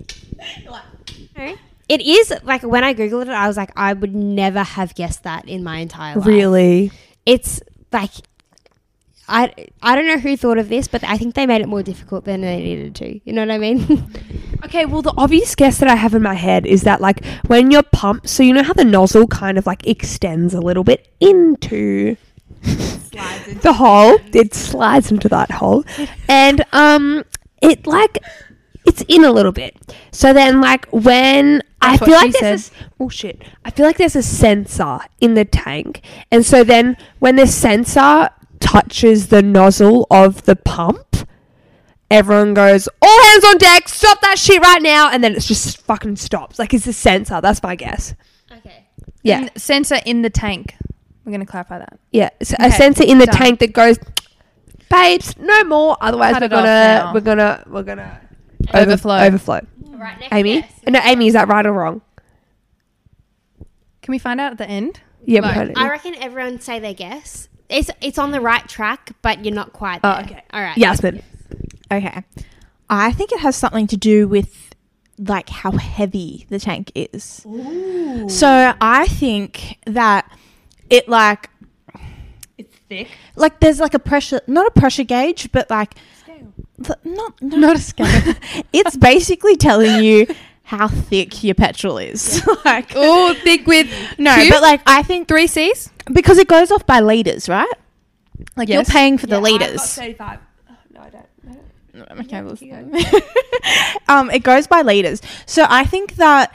Speaker 2: It is like when I googled it, I was like, I would never have guessed that in my entire life.
Speaker 1: Really?
Speaker 2: It's like I I don't know who thought of this, but I think they made it more difficult than they needed to. You know what I mean?
Speaker 1: Okay, well, the obvious guess that I have in my head is that, like, when you're pumped, so you know how the nozzle kind of, like, extends a little bit into the hole? It slides into that hole. And, um, it, like, it's in a little bit. So then, like, when
Speaker 5: That's
Speaker 1: I feel
Speaker 5: what
Speaker 1: like
Speaker 5: she
Speaker 1: there's a, oh, shit. I feel like there's a sensor in the tank. And so then when the sensor touches the nozzle of the pump, everyone goes, all hands on deck, stop that shit right now, and then it just fucking stops. Like, it's a sensor. That's my guess.
Speaker 2: Okay.
Speaker 1: Yeah.
Speaker 5: And sensor in the tank. We're going to clarify that.
Speaker 1: Yeah. So
Speaker 5: Okay,
Speaker 1: a sensor in the
Speaker 5: done.
Speaker 1: tank that goes, babes, no more. Otherwise,
Speaker 5: Cut
Speaker 1: we're
Speaker 5: it off
Speaker 1: gonna,
Speaker 5: now.
Speaker 1: we're gonna, we're gonna
Speaker 5: Overflow.
Speaker 1: Overflow.
Speaker 2: All right, next
Speaker 1: Amy?
Speaker 2: guess.
Speaker 1: No, Amy, is that right or wrong?
Speaker 5: Can we find out at the end?
Speaker 1: Yeah,
Speaker 5: Like,
Speaker 1: we heard it.
Speaker 2: I reckon everyone say their guess. It's it's on the right track, but you're not quite there.
Speaker 1: Oh, okay.
Speaker 2: All right.
Speaker 1: Yasmin.
Speaker 4: Okay. I think it has something to do with like how heavy the tank is. Ooh. So I think that it like
Speaker 1: It's thick.
Speaker 4: like there's like a pressure, not a pressure gauge, but like the, not no,
Speaker 5: Not a scale.
Speaker 4: it's basically telling you how thick your petrol is. like
Speaker 5: Oh, thick with
Speaker 4: no,
Speaker 5: two?
Speaker 4: but like I think
Speaker 5: three C's?
Speaker 4: because it goes off by liters, right? Like
Speaker 5: Yes.
Speaker 4: you're paying for the
Speaker 1: Yeah, I've got
Speaker 4: liters.
Speaker 1: thirty-five. Oh, no, I don't. I don't.
Speaker 4: Okay, well,
Speaker 1: keep going.
Speaker 4: um, it goes by liters. So I think that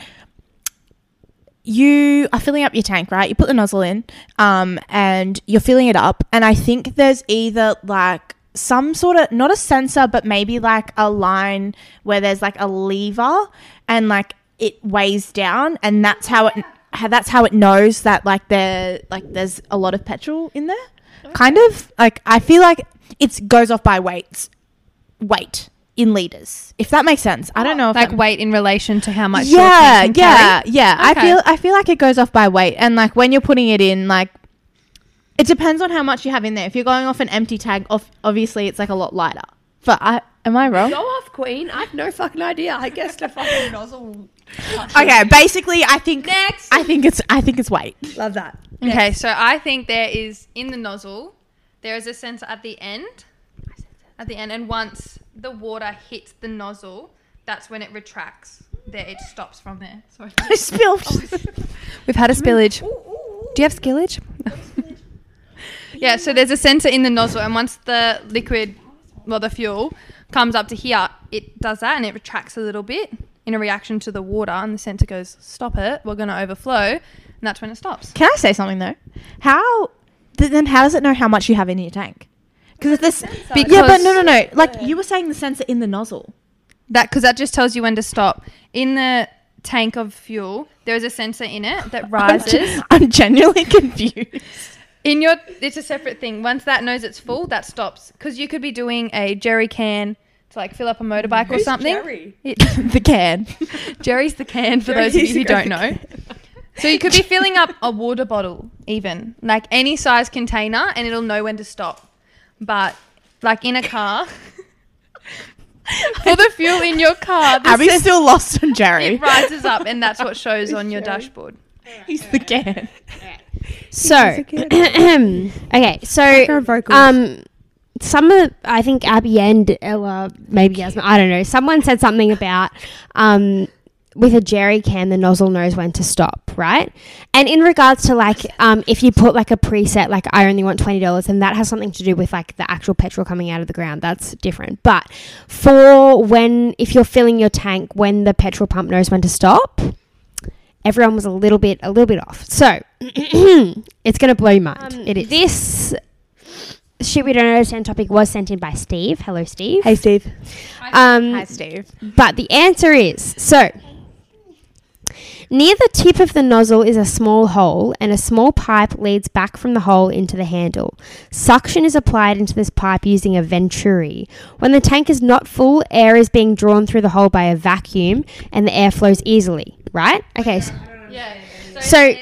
Speaker 4: you are filling up your tank, right? You put the nozzle in, um, and you're filling it up. And I think there's either like some sort of, not a sensor, but maybe like a line where there's like a lever and like it weighs down, and that's how it, how, that's how it knows that like there, like there's a lot of petrol in there. Kind of like I feel like it goes off by weights, weight in liters. If that makes sense, I don't know if
Speaker 5: Like
Speaker 4: that,
Speaker 5: weight in relation to how much your
Speaker 4: yeah,
Speaker 5: tank can
Speaker 4: yeah,
Speaker 5: carry?
Speaker 4: yeah. I
Speaker 5: Okay.
Speaker 4: feel I feel like it goes off by weight, and like when you're putting it in, like it depends on how much you have in there. If you're going off an empty tank, off obviously it's like a lot lighter. But I am I wrong?
Speaker 1: Go off, Queen. I have no fucking idea. I guess the fucking nozzle.
Speaker 4: Okay, basically I think
Speaker 1: Next.
Speaker 4: I think it's I think it's weight.
Speaker 1: Love that.
Speaker 5: Okay, so I think there is in the nozzle, there is a sensor at the end. At the end, and once the water hits the nozzle, that's when it retracts. There, it stops from there. Sorry,
Speaker 4: I spilled.
Speaker 5: we've had a spillage. Do you have spillage? Yeah, so there's a sensor in the nozzle, and once the liquid, well, the fuel comes up to here, it does that and it retracts a little bit in a reaction to the water, and the sensor goes, "Stop it! We're going to overflow," and that's when it stops.
Speaker 4: Can I say something though? How th- then? How does it know how much you have in your tank? Because if this,
Speaker 5: Because-
Speaker 4: yeah, but no, no, no. Like you were saying, the sensor in the nozzle.
Speaker 5: That because that just tells you when to stop. In the tank of fuel, there is a sensor in it that rises.
Speaker 4: I'm genuinely confused.
Speaker 5: In your, it's a separate thing. Once that knows it's full, that stops. Because you could be doing a jerry can to like fill up a motorbike or
Speaker 1: Who's
Speaker 5: something.
Speaker 1: Jerry?
Speaker 5: It-
Speaker 4: The can.
Speaker 5: Jerry's the can for
Speaker 1: Jerry
Speaker 5: those of you
Speaker 1: used to
Speaker 5: who
Speaker 1: go
Speaker 5: don't
Speaker 1: to
Speaker 5: know. So you could be filling up a water bottle, even like any size container, and it'll know when to stop. But like in a car, for the fuel in your car, the
Speaker 4: Abby's
Speaker 5: sen-
Speaker 4: still lost on Jerry.
Speaker 5: it rises up, and that's what shows on your dashboard.
Speaker 4: He's the can.
Speaker 2: So, okay, so
Speaker 1: Background vocals.
Speaker 2: um, some of I think Abby and Ella, maybe Yasmin, I don't know. Someone said something about um, with a jerry can, the nozzle knows when to stop, right? And in regards to like, um, if you put like a preset, like I only want twenty dollars, and that has something to do with like the actual petrol coming out of the ground. That's different. But for when if you're filling your tank, when the petrol pump knows when to stop. Everyone was a little bit, a little bit off. So it's gonna blow your mind.
Speaker 1: Um,
Speaker 2: it is. This shit we don't understand topic was sent in by Steve. Hello, Steve.
Speaker 1: Hey, Steve.
Speaker 2: Um,
Speaker 4: Hi, Steve.
Speaker 2: but the answer is so. Near the tip of the nozzle is a small hole, and a small pipe leads back from the hole into the handle. Suction is applied into this pipe using a venturi. When the tank is not full, air is being drawn through the hole by a vacuum, and the air flows easily. Right? Okay. So,
Speaker 5: Yeah.
Speaker 2: so,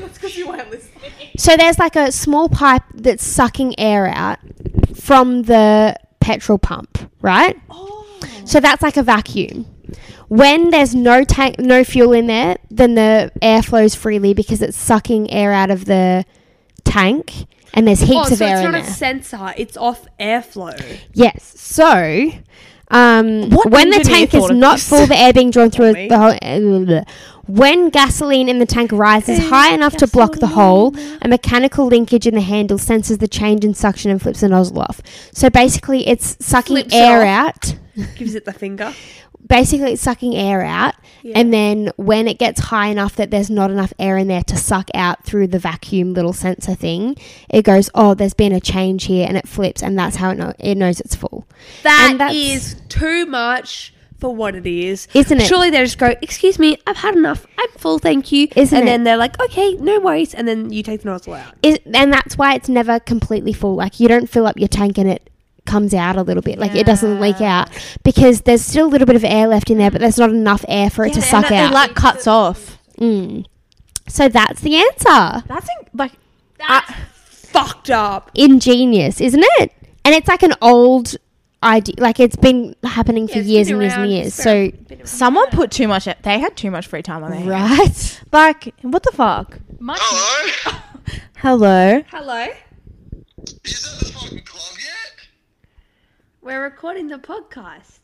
Speaker 2: so there's like a small pipe that's sucking air out from the petrol pump, right? So that's like a vacuum. When there's no tank, no fuel in there, then the air flows freely because it's sucking air out of the tank, and there's heaps
Speaker 1: Oh,
Speaker 2: of
Speaker 1: so
Speaker 2: air
Speaker 1: it's
Speaker 2: in
Speaker 1: not
Speaker 2: there.
Speaker 1: a sensor. It's off airflow.
Speaker 2: Yes. So, um,
Speaker 4: What
Speaker 2: when the
Speaker 4: engineer
Speaker 2: tank is
Speaker 4: thought of
Speaker 2: not
Speaker 4: this?
Speaker 2: full, the air being drawn through
Speaker 1: Me.
Speaker 2: the hole. When gasoline in the tank rises high enough to block the hole, a mechanical linkage in the handle senses the change in suction and flips the nozzle off. So basically, it's sucking
Speaker 1: Flips it
Speaker 2: air
Speaker 1: off.
Speaker 2: out.
Speaker 1: Gives it the finger.
Speaker 2: Basically, it's sucking air out,
Speaker 1: Yeah.
Speaker 2: and then when it gets high enough that there's not enough air in there to suck out through the vacuum little sensor thing, it goes, oh, there's been a change here, and it flips, and that's how it, know- it knows it's full.
Speaker 1: That
Speaker 2: And that's-
Speaker 1: is too much for what it is.
Speaker 2: Isn't it?
Speaker 1: Surely they just go, excuse me, I've had enough. I'm full, thank you.
Speaker 2: Isn't
Speaker 1: and
Speaker 2: it?
Speaker 1: then they're like, okay, no worries. And then you take the nozzle out.
Speaker 2: Is, and that's why it's never completely full. Like, you don't fill up your tank and it comes out a little bit. Like, it doesn't leak out because there's still a little bit of air left in there, but there's not enough air for it to suck
Speaker 4: and it,
Speaker 2: out.
Speaker 4: it like cuts off.
Speaker 2: Mm. So that's the answer.
Speaker 4: That's in, like
Speaker 1: That's fucked up.
Speaker 2: Ingenious, isn't it? And it's like an old idea. Like, it's been happening for
Speaker 1: Yeah, it's
Speaker 2: years
Speaker 1: been
Speaker 2: and years and
Speaker 1: around,
Speaker 2: years.
Speaker 1: it's
Speaker 2: So,
Speaker 1: been around.
Speaker 4: someone put too much. They had too much free time on their hands.
Speaker 2: right?
Speaker 4: Like, what the fuck?
Speaker 5: Much
Speaker 6: Hello?
Speaker 4: Hello.
Speaker 1: Hello.
Speaker 6: Is that the fucking club yet?
Speaker 1: We're recording the podcast.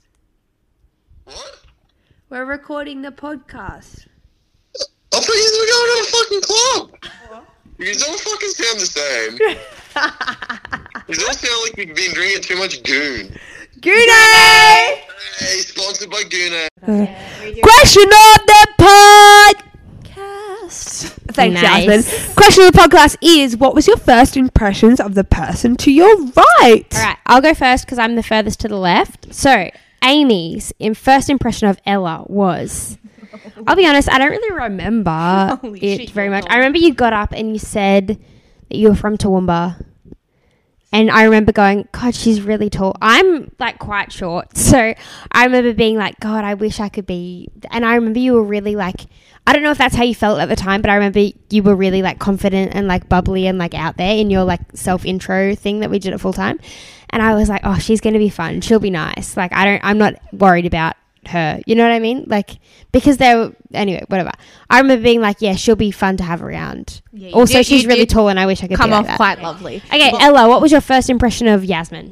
Speaker 6: What?
Speaker 1: We're recording the podcast.
Speaker 6: I thought you were going to a fucking club. You don't fucking sound the same. You don't sound like you've been drinking too much goon.
Speaker 1: Goonie!
Speaker 6: Hey, sponsored by Gooner.
Speaker 1: Question of the podcast. Thanks,
Speaker 2: Nice.
Speaker 1: Jasmine. Question of the podcast is, what was your first impressions of the person to your right?
Speaker 2: All right, I'll go first because I'm the furthest to the left. So, Amy's in first impression of Ella was, I'll be honest, I don't really remember
Speaker 4: Holy
Speaker 2: it
Speaker 4: shit,
Speaker 2: very
Speaker 4: you're
Speaker 2: much.
Speaker 4: tall.
Speaker 2: I remember you got up and you said that you were from Toowoomba. And I remember going, God, she's really tall. I'm like quite short. So I remember being like, God, I wish I could be. And I remember you were really like, I don't know if that's how you felt at the time, but I remember you were really like confident and like bubbly and like out there in your like self intro thing that we did at full time. And I was like, oh, she's going to be fun. She'll be nice. Like, I don't, I'm not worried about her. You know what I mean? Like, because they were, anyway, whatever. I remember being like, yeah, she'll be fun to have around.
Speaker 4: Yeah, you
Speaker 2: Also,
Speaker 4: did-
Speaker 2: she's
Speaker 4: you
Speaker 2: really
Speaker 4: did
Speaker 2: tall and I wish I could
Speaker 4: Come
Speaker 2: be like
Speaker 4: off
Speaker 2: that.
Speaker 4: quite lovely.
Speaker 2: Okay, Ella, what was your first impression of Yasmin?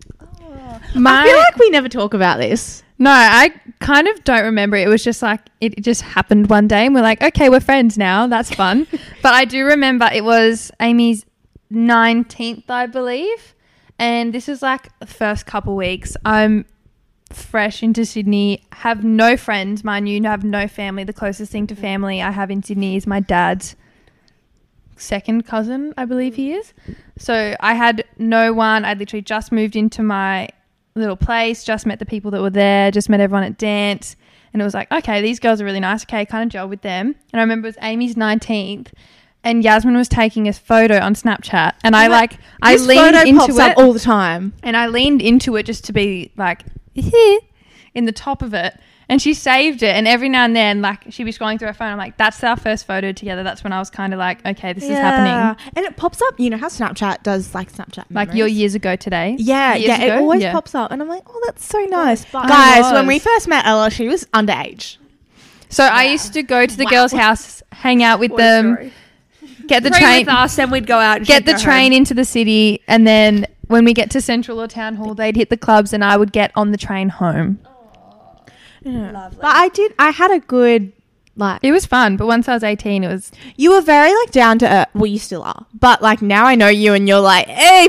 Speaker 5: My,
Speaker 4: I feel like we never talk about this.
Speaker 5: no, I kind of don't remember. It was just like, it just happened one day and we're like, okay, we're friends now. That's fun. But I do remember it was Amy's nineteenth, I believe. And this is like the first couple weeks. I'm fresh into Sydney, have no friends, mind you, have no family. The closest thing to family I have in Sydney is my dad's second cousin, I believe he is. So I had no one. I literally just moved into my little place, just met the people that were there, just met everyone at dance. And it was like, okay, these girls are really nice. Okay, kind of gel with them. And I remember it was Amy's nineteenth and Yasmin was taking a photo on Snapchat. And I like, I
Speaker 4: This
Speaker 5: leaned
Speaker 4: photo
Speaker 5: into
Speaker 4: pops
Speaker 5: it.
Speaker 4: up all the time.
Speaker 5: And I leaned into it just to be like in the top of it. And she saved it. And every now and then, like, she'd be scrolling through her phone. I'm like, that's our first photo together. That's when I was kind of like, okay, this is happening.
Speaker 4: And it pops up. You know how Snapchat does like Snapchat
Speaker 5: Like
Speaker 4: memories?
Speaker 5: your years ago today.
Speaker 4: Yeah,
Speaker 5: Years
Speaker 4: yeah. It
Speaker 5: ago?
Speaker 4: always
Speaker 5: Yeah.
Speaker 4: pops up. And I'm like, oh, that's so nice.
Speaker 5: I
Speaker 4: Guys, when
Speaker 5: was.
Speaker 4: we first met Ella, she was underage.
Speaker 5: So I used to go to the
Speaker 4: Wow.
Speaker 5: girls' house, hang out with
Speaker 1: What a
Speaker 5: them,
Speaker 1: story.
Speaker 5: get the
Speaker 1: Pray
Speaker 5: train,
Speaker 1: with us, then we'd go out and
Speaker 5: get
Speaker 1: she'd
Speaker 5: the
Speaker 1: go
Speaker 5: train
Speaker 1: home.
Speaker 5: into the city, and then when we get to Central or Town Hall, they'd hit the clubs, and I would get on the train home.
Speaker 1: Lovely.
Speaker 4: But I did, I had a good, like,
Speaker 5: It was fun, but once I was eighteen, it was
Speaker 4: you were very like down to earth. Well, you still are. But like now I know you and you're like, hey.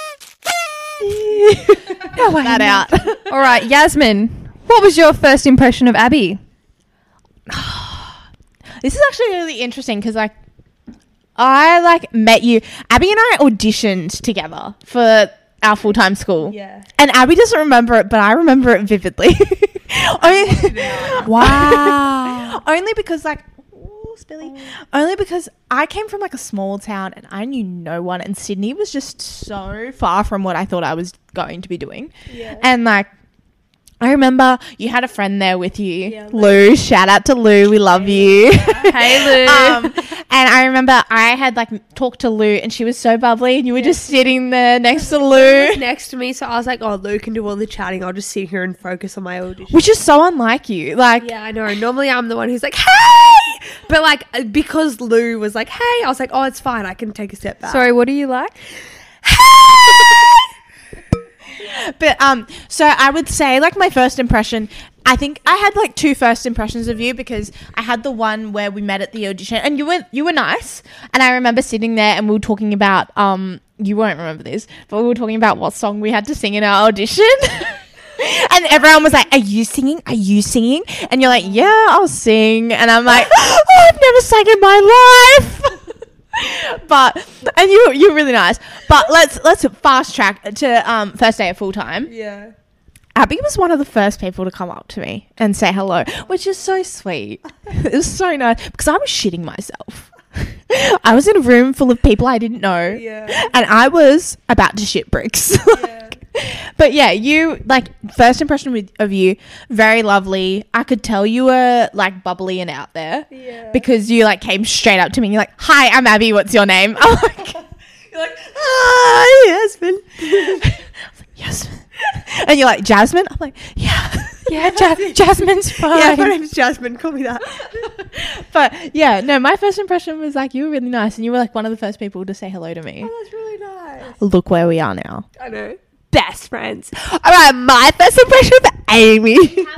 Speaker 4: that out.
Speaker 5: all right. Yasmin, what was your first impression of Abby?
Speaker 4: This is actually really interesting because like I like met you. Abby and I auditioned together for our full time school.
Speaker 1: Yeah.
Speaker 4: And Abby doesn't remember it, but I remember it vividly. Only- wow. Only because like ooh, Spilly. Only because I came from like a small town and I knew no one, and Sydney was just so far from what I thought I was going to be doing.
Speaker 1: Yeah.
Speaker 4: And like
Speaker 3: I remember you had a friend there with you, Lou. Shout out to Lou. We love you.
Speaker 5: Hey, Lou.
Speaker 3: um, and I remember I had like talked to Lou, and she was so bubbly, and you were just sitting there next to Lou,
Speaker 1: next to me, so I was like, oh, Lou can do all the chatting. I'll just sit here and focus on my audition.
Speaker 3: which is so unlike you. Like,
Speaker 1: Yeah, I know. Normally, I'm the one who's like, hey! But, like, uh, because Lou was like, hey, I was like, oh, it's fine. I can take a step back.
Speaker 5: Sorry, what do you like?
Speaker 3: but um, so I would say like my first impression. I think I had like two first impressions of you because I had the one where we met at the audition, and you were you were nice, and I remember sitting there and we were talking about um. You won't remember this, but we were talking about what song we had to sing in our audition. And everyone was like, are you singing? Are you singing? And you're like, yeah, I'll sing. And I'm like, oh, I've never sang in my life. But, and you, you're really nice. But let's, let's fast track to um, first day of full time.
Speaker 1: Yeah.
Speaker 3: Abby was one of the first people to come up to me and say hello, which is so sweet. It was so nice because I was shitting myself. I was in a room full of people I didn't know,
Speaker 1: Yeah.
Speaker 3: and I was about to shit bricks.
Speaker 1: Yeah.
Speaker 3: But yeah, you like first impression with, of you, very lovely. I could tell you were like bubbly and out there
Speaker 1: Yeah.
Speaker 3: because you like came straight up to me and you're like, "Hi, I'm Abby. What's your name?" I'm like,
Speaker 1: You're like, hi, Yasmin.
Speaker 3: "Yasmin," and you're like, "Jasmine." I'm like, "Yeah, yeah, ja- Jasmine's fine."
Speaker 1: Yeah, my name's Jasmine. Call me that.
Speaker 3: But yeah, no, my first impression was like you were really nice, and you were like one of the first people to say hello to me.
Speaker 1: Oh, that's really nice.
Speaker 3: Look where we are now.
Speaker 1: I know. Best friends. All right, my first impression of Amy.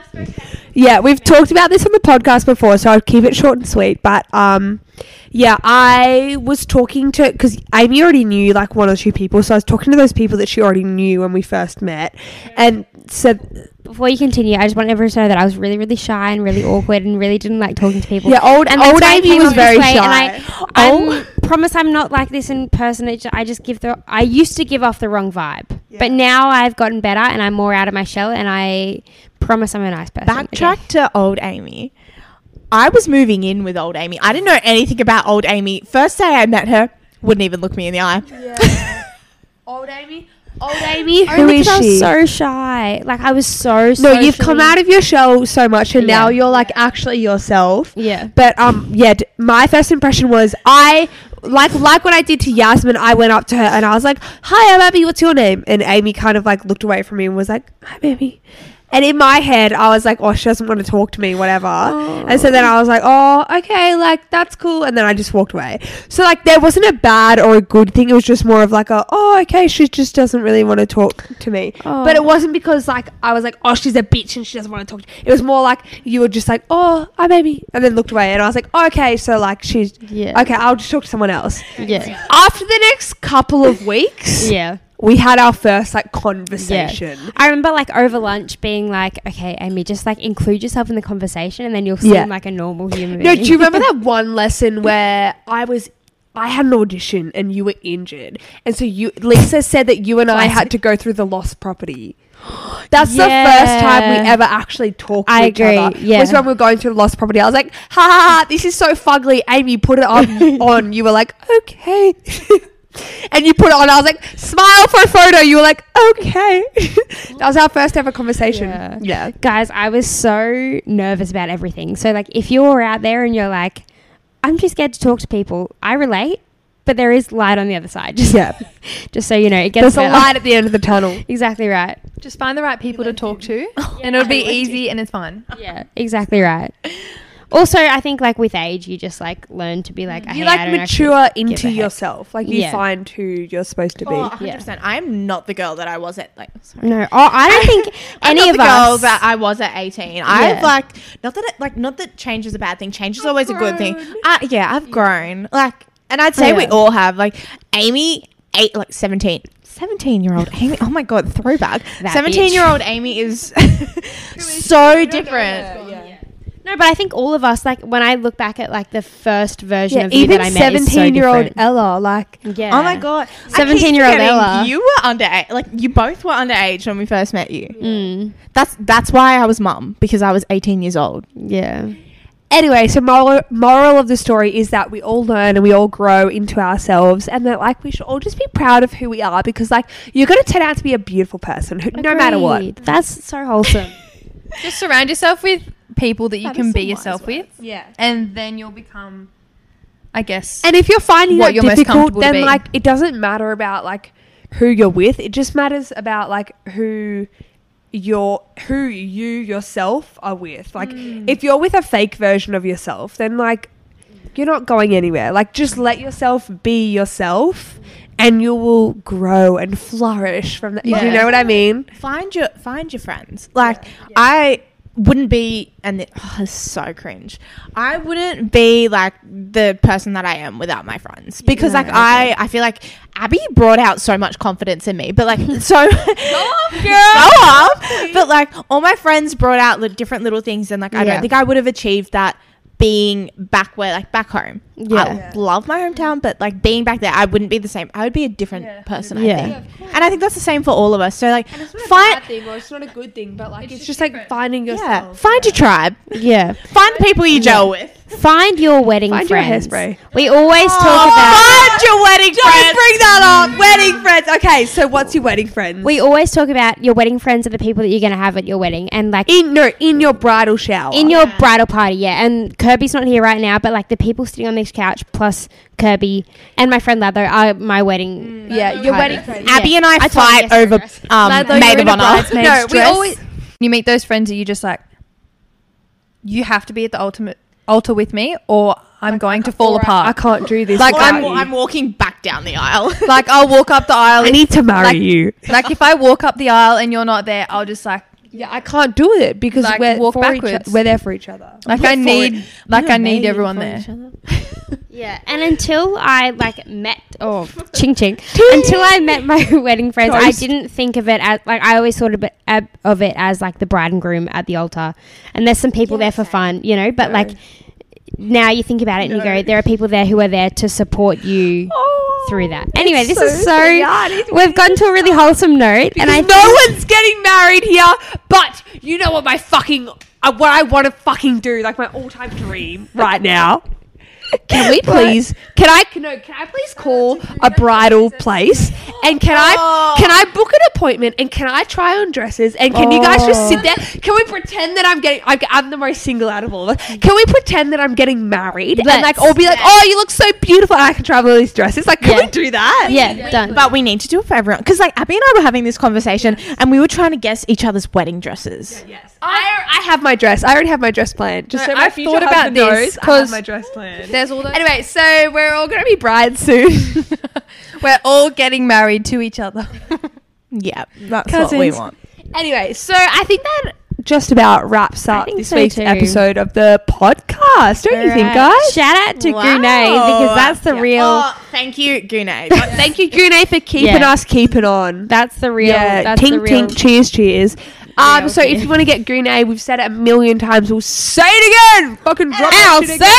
Speaker 1: Yeah, we've talked about this on the podcast before, so I'll keep it short and sweet. But um, yeah, I was talking to because Amy already knew like one or two people, so I was talking to those people that she already knew when we first met, and so
Speaker 2: Before you continue, I just want everyone to know that I was really, really shy and really awkward and really didn't like talking to people.
Speaker 1: yeah, old
Speaker 2: And that's
Speaker 1: old
Speaker 2: why I
Speaker 1: Amy
Speaker 2: came
Speaker 1: was
Speaker 2: up this
Speaker 1: very
Speaker 2: way,
Speaker 1: shy.
Speaker 2: and I, I promise I'm not like this in person. It ju- I just give the. I used to give off the wrong vibe, but now I've gotten better and I'm more out of my shell. And I promise I'm a nice person.
Speaker 3: Backtrack
Speaker 2: again.
Speaker 3: to old Amy. I was moving in with old Amy. I didn't know anything about old Amy. First day I met her, wouldn't even look me in the eye.
Speaker 1: Yeah. Old Amy. Old Amy. Who
Speaker 2: Only
Speaker 1: is
Speaker 2: 'cause I
Speaker 1: she?
Speaker 2: was so shy. Like I was so.
Speaker 1: no, you've come
Speaker 2: socially-
Speaker 1: out of your shell so much, and now
Speaker 2: Yeah.
Speaker 1: you're like actually yourself.
Speaker 2: Yeah.
Speaker 1: But um, yeah, d- my first impression was I like like what I did to Yasmin. I went up to her and I was like, "Hi, I'm Abby. What's your name?" And Amy kind of like looked away from me and was like, "Hi, baby." And in my head, I was like, "Oh, she doesn't want to talk to me, whatever." And so then I was like, "Oh, okay, like that's cool." And then I just walked away. So like, there wasn't a bad or a good thing. It was just more of like a, "Oh, okay, she just doesn't really want to talk to me."
Speaker 2: Oh.
Speaker 1: But it wasn't because like I was like, "Oh, she's a bitch and she doesn't want to talk to me." It was more like you were just like, "Oh, hi, baby," and then looked away. And I was like, oh, "Okay, so like she's
Speaker 2: Yeah.
Speaker 1: okay. I'll just talk to someone else."
Speaker 2: Yeah.
Speaker 1: After the next couple of weeks,
Speaker 2: Yeah.
Speaker 1: we had our first like conversation.
Speaker 2: I remember like over lunch being like, okay, Amy, just like include yourself in the conversation and then you'll seem
Speaker 1: Yeah.
Speaker 2: like a normal human
Speaker 1: No,
Speaker 2: being.
Speaker 1: do you remember that one lesson where I was I had an audition and you were injured, and so you Lisa said that you and I had to go through the lost property. That's the first time we
Speaker 2: Yeah.
Speaker 1: ever actually talked to
Speaker 2: I
Speaker 1: each
Speaker 2: agree,
Speaker 1: other.
Speaker 2: yeah.
Speaker 1: Was when we were going through the lost property. I was like, ha ha ha, this is so fugly. Amy, put it on. on. You were like, okay. And you put it on. I was like, smile for a photo. You were like, okay. That was our first ever conversation.
Speaker 2: Yeah.
Speaker 1: Yeah.
Speaker 2: Guys, I was so nervous about everything. So like if you're out there and you're like, I'm too scared to talk to people, I relate, but there is light on the other side. Just,
Speaker 1: Yeah.
Speaker 2: just so you know, it gets
Speaker 1: There's a
Speaker 2: better.
Speaker 1: light at the end of the tunnel.
Speaker 2: Exactly right.
Speaker 5: Just find the right people to talk to, and it'll be easy and it's fun.
Speaker 2: Yeah, exactly right. Also, I think like with age, you just like learn to be like,
Speaker 1: You
Speaker 2: hey, I
Speaker 1: like
Speaker 2: don't actually
Speaker 1: mature
Speaker 2: give
Speaker 1: into
Speaker 2: a heck.
Speaker 1: yourself. Like you
Speaker 2: Yeah.
Speaker 1: find who you're supposed to be.
Speaker 3: Oh, one hundred percent. I'm not the girl that I was at like sorry.
Speaker 2: No, oh, I don't think
Speaker 3: I'm
Speaker 2: any
Speaker 3: not
Speaker 2: of
Speaker 3: the girl
Speaker 2: us.
Speaker 3: that I was at eighteen. I've
Speaker 2: Yeah.
Speaker 3: like not that it, like not that change is a bad thing. Change is always a good thing. Uh, yeah, I've grown. Like, and I'd say
Speaker 2: Oh,
Speaker 3: we
Speaker 2: yeah.
Speaker 3: all have. Like Amy, eight like seventeen. seventeen year old Amy. Oh my god, throwback.
Speaker 2: That
Speaker 3: seventeen year old Amy is so different.
Speaker 2: No, but I think all of us, like when I look back at like the first version
Speaker 1: Yeah,
Speaker 2: of you
Speaker 1: even
Speaker 2: that I met, is so
Speaker 1: seventeen-year-old
Speaker 2: different.
Speaker 1: Ella, like
Speaker 2: Yeah.
Speaker 3: Oh my god,
Speaker 2: seventeen-year-old
Speaker 3: I keep forgetting
Speaker 2: Ella.
Speaker 3: You were underage. Like you both were underage when we first met you.
Speaker 2: Mm,
Speaker 3: That's that's why I was mum, because I was eighteen years old.
Speaker 2: yeah.
Speaker 1: anyway, so moral moral of the story is that we all learn and we all grow into ourselves, and that like we should all just be proud of who we are, because like you're going to turn out to be a beautiful person who, no matter what.
Speaker 2: Agreed. That's so wholesome.
Speaker 5: Just surround yourself with people that you
Speaker 4: That
Speaker 5: can
Speaker 4: is
Speaker 5: be
Speaker 4: some
Speaker 5: yourself
Speaker 4: wise
Speaker 5: with,
Speaker 1: Yeah.
Speaker 5: and then you'll become, I guess.
Speaker 1: And if you're finding
Speaker 5: What
Speaker 1: that
Speaker 5: you're most
Speaker 1: difficult,
Speaker 5: comfortable to
Speaker 1: then
Speaker 5: be.
Speaker 1: like it doesn't matter about like who you're with. It just matters about like who you're who you yourself are with. Like if you're with a fake version of yourself, then like you're not going anywhere. Like just let yourself be yourself and you will grow and flourish from that.
Speaker 4: Yeah.
Speaker 1: You know what I mean?
Speaker 4: Find your find your friends. Like I wouldn't be, and it, oh, it's so cringe. I wouldn't be like the person that I am without my friends because like I I feel like Abby brought out so much confidence in me, but like so go off, girl, go off. But like all my friends brought out li- different little things, and like I
Speaker 2: Yeah.
Speaker 4: don't think I would have achieved that being back where like back home.
Speaker 2: Yeah.
Speaker 4: I love my hometown, but like being back there, I wouldn't be the same. I would be a different
Speaker 5: Yeah.
Speaker 4: person. I
Speaker 2: Yeah.
Speaker 4: think, and I think that's the same for all of us. So like
Speaker 1: It's not a
Speaker 4: find
Speaker 1: bad thing or it's not a good thing, but like
Speaker 5: It's
Speaker 1: it's,
Speaker 5: just
Speaker 1: just like
Speaker 5: different.
Speaker 1: finding
Speaker 4: yeah,
Speaker 1: yourself.
Speaker 4: find your tribe.
Speaker 2: Yeah.
Speaker 4: Find people you gel with.
Speaker 2: Find your wedding
Speaker 1: Find your
Speaker 2: friends.
Speaker 1: hairspray.
Speaker 2: We always talk
Speaker 4: Oh,
Speaker 2: about
Speaker 4: find your wedding
Speaker 1: Don't
Speaker 4: friends.
Speaker 1: bring that up. Wedding friends. Okay, so what's your wedding friends?
Speaker 2: we always talk about your wedding friends are the people that you're going to have at your wedding, and like
Speaker 1: in no in your bridal shower.
Speaker 2: in your bridal party, yeah. And Kirby's not here right now, but like the people sitting on this couch plus Kirby and my friend Latho are my wedding.
Speaker 1: yeah, your
Speaker 2: party.
Speaker 1: wedding friends.
Speaker 4: Abby and I,
Speaker 2: I told
Speaker 4: fight
Speaker 2: you yesterday,
Speaker 4: over
Speaker 2: Grace.
Speaker 4: um,
Speaker 5: Latho,
Speaker 4: maid
Speaker 5: you're
Speaker 4: of
Speaker 5: in a
Speaker 4: honor.
Speaker 5: bridesmaid's
Speaker 1: No, we
Speaker 5: dress.
Speaker 1: always-
Speaker 5: You meet those friends that you just like, you have to be at the ultimate altar with me, or I'm going to fall
Speaker 1: Or I-
Speaker 5: apart.
Speaker 1: I can't do this.
Speaker 5: Like,
Speaker 4: Or
Speaker 1: without
Speaker 4: I'm,
Speaker 1: you.
Speaker 4: I'm walking back down the aisle.
Speaker 5: like I'll walk up the aisle.
Speaker 1: I need to marry
Speaker 5: like-
Speaker 1: you.
Speaker 5: like if I walk up the aisle and you're not there, I'll just like
Speaker 1: Yeah, I can't do it because
Speaker 5: Like,
Speaker 1: we're
Speaker 5: walk
Speaker 1: for each
Speaker 5: backwards.
Speaker 1: o- we're there for each other.
Speaker 5: like I need like I need everyone there.
Speaker 2: Yeah, and until I like met oh ching ching until I met my wedding friends, I
Speaker 1: Toast.
Speaker 2: didn't think of it as like I always thought of it, ab- of it as like the bride and groom at the altar, and there's some people there for fun, you know. But
Speaker 1: No.
Speaker 2: like now you think about it and you go, there are people there who are there to support you through that. Anyway, this is so we've gotten to a really wholesome note, and I
Speaker 1: no one's getting married here, but you know what my fucking uh, what I want to fucking do, like my all-time dream right now. Can we please? Can I? Can, no, can I please call a bridal place and can I? Can I book an appointment and can I try on dresses and can you guys just sit there? Can we pretend that I'm getting? I'm, I'm the most single out of all of us. Can we pretend that I'm getting married and like
Speaker 2: Let's.
Speaker 1: all be like, oh, you look so beautiful. And I can try on all these dresses. Like, can
Speaker 2: Yeah.
Speaker 1: we do that?
Speaker 2: yeah done.
Speaker 4: But we need to do it for everyone. Because like Abby and I were having this conversation and we were trying to guess each other's wedding dresses.
Speaker 1: Yes. I, I have my dress. I already have my dress planned. Just
Speaker 5: No,
Speaker 1: so my
Speaker 5: I've
Speaker 1: future
Speaker 5: thought about
Speaker 1: husband
Speaker 5: this
Speaker 1: knows, I have
Speaker 5: 'cause
Speaker 1: my dress planned.
Speaker 5: There's all those.
Speaker 1: Anyway, so we're all gonna be brides soon.
Speaker 5: We're all getting married to each other.
Speaker 4: Yeah, that's what we
Speaker 1: Cousins.
Speaker 4: want.
Speaker 1: Anyway, so I think that just about wraps up
Speaker 2: think
Speaker 1: this
Speaker 2: so
Speaker 1: week's
Speaker 2: too.
Speaker 1: episode of the podcast. Don't you think,
Speaker 2: Right.
Speaker 1: guys?
Speaker 2: Shout out to
Speaker 4: Wow.
Speaker 2: Grenade because that's the
Speaker 4: Yeah.
Speaker 2: real.
Speaker 4: Oh, thank you, Gune.
Speaker 1: Thank you, Gune, for keeping
Speaker 2: Yeah.
Speaker 1: us keeping on.
Speaker 2: That's the real.
Speaker 1: yeah,
Speaker 2: that's
Speaker 1: tink
Speaker 2: the real.
Speaker 1: tink, cheers, cheers. Um,
Speaker 2: Real
Speaker 1: so if
Speaker 2: cheers.
Speaker 1: you want to get Gune, we've said it a million times. We'll say it again. Fucking drop that
Speaker 4: I'll
Speaker 1: shit
Speaker 4: say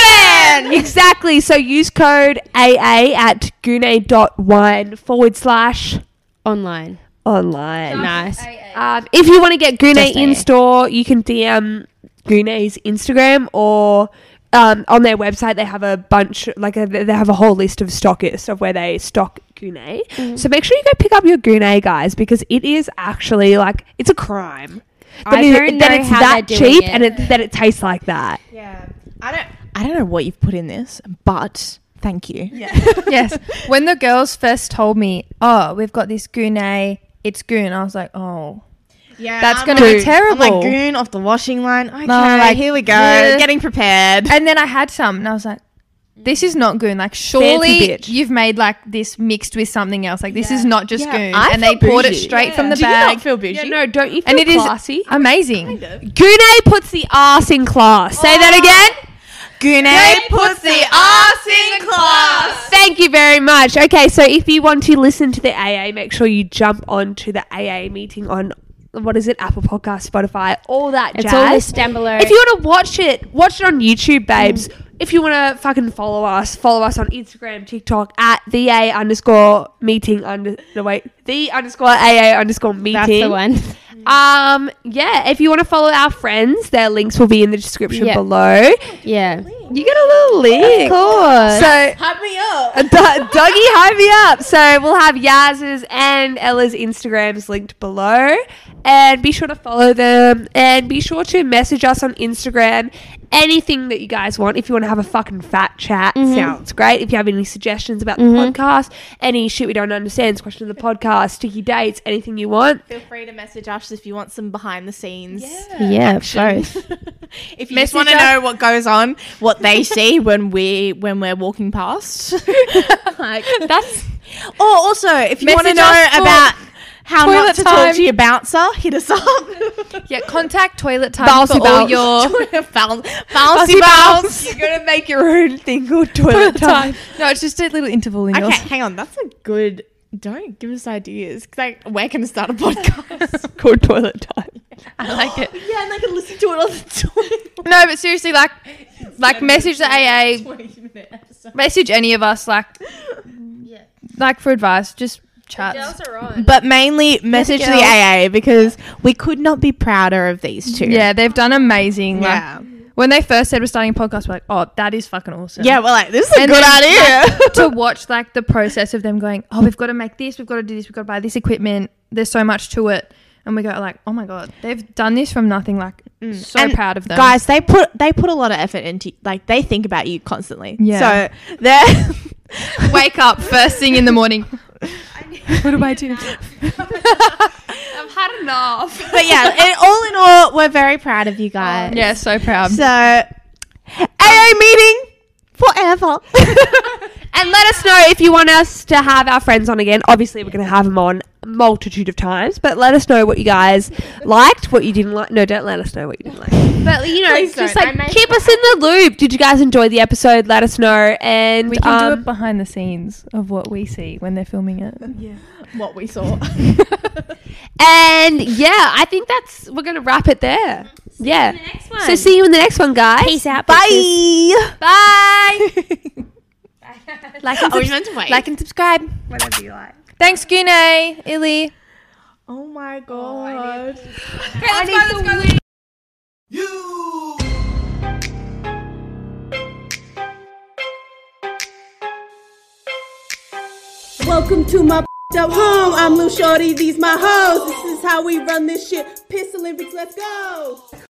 Speaker 4: it again.
Speaker 1: Exactly. So use code A A at gune.wine forward slash
Speaker 2: Online.
Speaker 1: online.
Speaker 2: Nice.
Speaker 1: Um, if you want to get Gune
Speaker 2: Just
Speaker 1: in
Speaker 2: A A.
Speaker 1: store, you can D M Gune's Instagram or um, on their website they have a bunch, like a, they have a whole list of stockists of where they stock Gune.
Speaker 2: Mm-hmm.
Speaker 1: So make sure you go pick up your Gune, guys, because it is actually like it's a crime.
Speaker 2: I
Speaker 1: it-
Speaker 2: don't
Speaker 1: that
Speaker 2: know
Speaker 1: it's
Speaker 2: how
Speaker 1: that
Speaker 2: they're doing
Speaker 1: cheap
Speaker 2: it.
Speaker 1: and it, that it tastes like that.
Speaker 4: Yeah, I don't. I don't know what you've put in this, but thank you.
Speaker 5: Yes. When the girls first told me, oh, we've got this Gune, it's Goon, I was like, oh.
Speaker 4: Yeah,
Speaker 5: That's
Speaker 4: I'm
Speaker 5: gonna
Speaker 4: like-
Speaker 5: be terrible.
Speaker 4: I'm like goon off the washing line. Okay,
Speaker 5: like,
Speaker 4: here we go.
Speaker 5: yeah.
Speaker 4: Getting prepared.
Speaker 5: And then I had some and I was like, this is not Goon. Like, surely
Speaker 1: bitch.
Speaker 5: you've made like this mixed with something else. Like, this is not just
Speaker 4: Yeah,
Speaker 5: Goon.
Speaker 4: I
Speaker 5: and they
Speaker 4: feel
Speaker 5: poured it
Speaker 4: bougie.
Speaker 5: straight from the
Speaker 4: Do you
Speaker 5: bag.
Speaker 4: not feel bougie?
Speaker 1: Yeah, no, don't you feel
Speaker 5: and it is
Speaker 1: classy?
Speaker 5: amazing.
Speaker 1: Gune puts the arse in class. Say that again.
Speaker 4: Gune puts the arse in class.
Speaker 1: Thank you very much. Okay, so if you want to listen to the A A, make sure you jump on to the A A meeting on, what is it, Apple Podcast, Spotify, all that
Speaker 2: It's
Speaker 1: jazz.
Speaker 2: all listed down below.
Speaker 1: If you want to watch it, watch it on YouTube, babes. If you want to fucking follow us, follow us on Instagram, TikTok, at the A underscore meeting under, no wait, the underscore A A underscore meeting.
Speaker 2: That's the one.
Speaker 1: Um, yeah, if you want to follow our friends, their links will be in the description
Speaker 2: Yeah.
Speaker 1: below.
Speaker 2: Yeah.
Speaker 1: You get a little link.
Speaker 2: Of course.
Speaker 1: So,
Speaker 4: Hype me up.
Speaker 1: Uh, D- Dougie, hype me up. So we'll have Yaz's and Ella's Instagrams linked below. and be sure to follow them, and be sure to message us on Instagram. Anything that you guys want. If you want to have a fucking fat chat, sounds great. If you have any suggestions about the podcast, any shit we don't understand, question of the podcast, sticky dates, anything you want.
Speaker 4: Feel free to message us if you want some behind the scenes.
Speaker 2: Yeah, both.
Speaker 4: If you
Speaker 1: Message
Speaker 4: just want to
Speaker 1: us-
Speaker 4: know what goes on, what they see when we when we're walking past. Like,
Speaker 1: That's
Speaker 4: or also, if you want to
Speaker 5: Message
Speaker 4: know
Speaker 5: us for
Speaker 4: about how
Speaker 5: toilet
Speaker 4: not to
Speaker 5: time.
Speaker 4: talk to your bouncer, hit us up.
Speaker 5: Yeah, contact toilet time
Speaker 1: Bouncy
Speaker 5: for all
Speaker 1: bounce.
Speaker 5: your
Speaker 4: bounce, bouncy bounce.
Speaker 1: you're gonna make your own thing called toilet time.
Speaker 5: No, it's just a little interval in
Speaker 4: Okay,
Speaker 5: yours.
Speaker 4: hang on. That's a good. Don't give us ideas. 'Cause, like, we're gonna start a podcast.
Speaker 1: Called toilet time.
Speaker 5: I like it.
Speaker 4: Yeah, and I can listen to it on the toilet.
Speaker 5: No, but seriously, like, like message the A A,
Speaker 4: twenty minute episode.
Speaker 5: message any of us, like, like for advice, just chats.
Speaker 2: are on.
Speaker 4: But mainly message the
Speaker 5: girls.
Speaker 4: A A because we could not be prouder of these two.
Speaker 5: Yeah, they've done amazing. Like,
Speaker 4: Yeah.
Speaker 5: when they first said we're starting a podcast, we're like, oh, that is fucking awesome.
Speaker 4: Yeah, we're like, this is a
Speaker 5: And
Speaker 4: good
Speaker 5: then,
Speaker 4: idea.
Speaker 5: like, to watch like the process of them going, oh, we've got to make this, we've got to do this, we've got to buy this equipment. There's so much to it, and we go like, oh my god, they've done this from nothing. Like, so
Speaker 4: And
Speaker 5: proud of them,
Speaker 4: Guys, they put they put a lot of effort into, like, they think about you constantly.
Speaker 5: Yeah.
Speaker 4: So they're
Speaker 5: Wake up first thing in the morning. What do I do?
Speaker 1: I've had enough.
Speaker 4: but yeah, and all in all, we're very proud of you guys.
Speaker 5: Yeah, so proud.
Speaker 4: So A A meeting forever.
Speaker 1: And let us know if you want us to have our friends on again. Obviously, we're going to have them on a multitude of times, but let us know what you guys liked, what you didn't like. No, don't let us know what you didn't like. But, you know,
Speaker 4: Please
Speaker 1: just
Speaker 4: don't. I
Speaker 1: like
Speaker 4: may
Speaker 1: keep us in the loop. Did you guys enjoy the episode? Let us know. And
Speaker 5: We can do
Speaker 1: um,
Speaker 5: it behind the scenes of what we see when they're filming it.
Speaker 4: What we saw.
Speaker 1: And yeah, I think that's we're going to wrap it there. Yeah.
Speaker 2: Next one.
Speaker 1: So see you in the next one, guys.
Speaker 2: Peace out. bitches.
Speaker 4: Bye.
Speaker 1: Bye. like, and
Speaker 4: Are we
Speaker 1: subs-
Speaker 4: meant to wait?
Speaker 1: like and subscribe. Whatever you like.
Speaker 5: Thanks, Gune, Illy.
Speaker 4: Oh my god.
Speaker 1: Okay, let's go. Let's go.
Speaker 7: Welcome to my up home. I'm Lil Shorty, these my hoes. This is how we run this shit. Piss Olympics, let's go.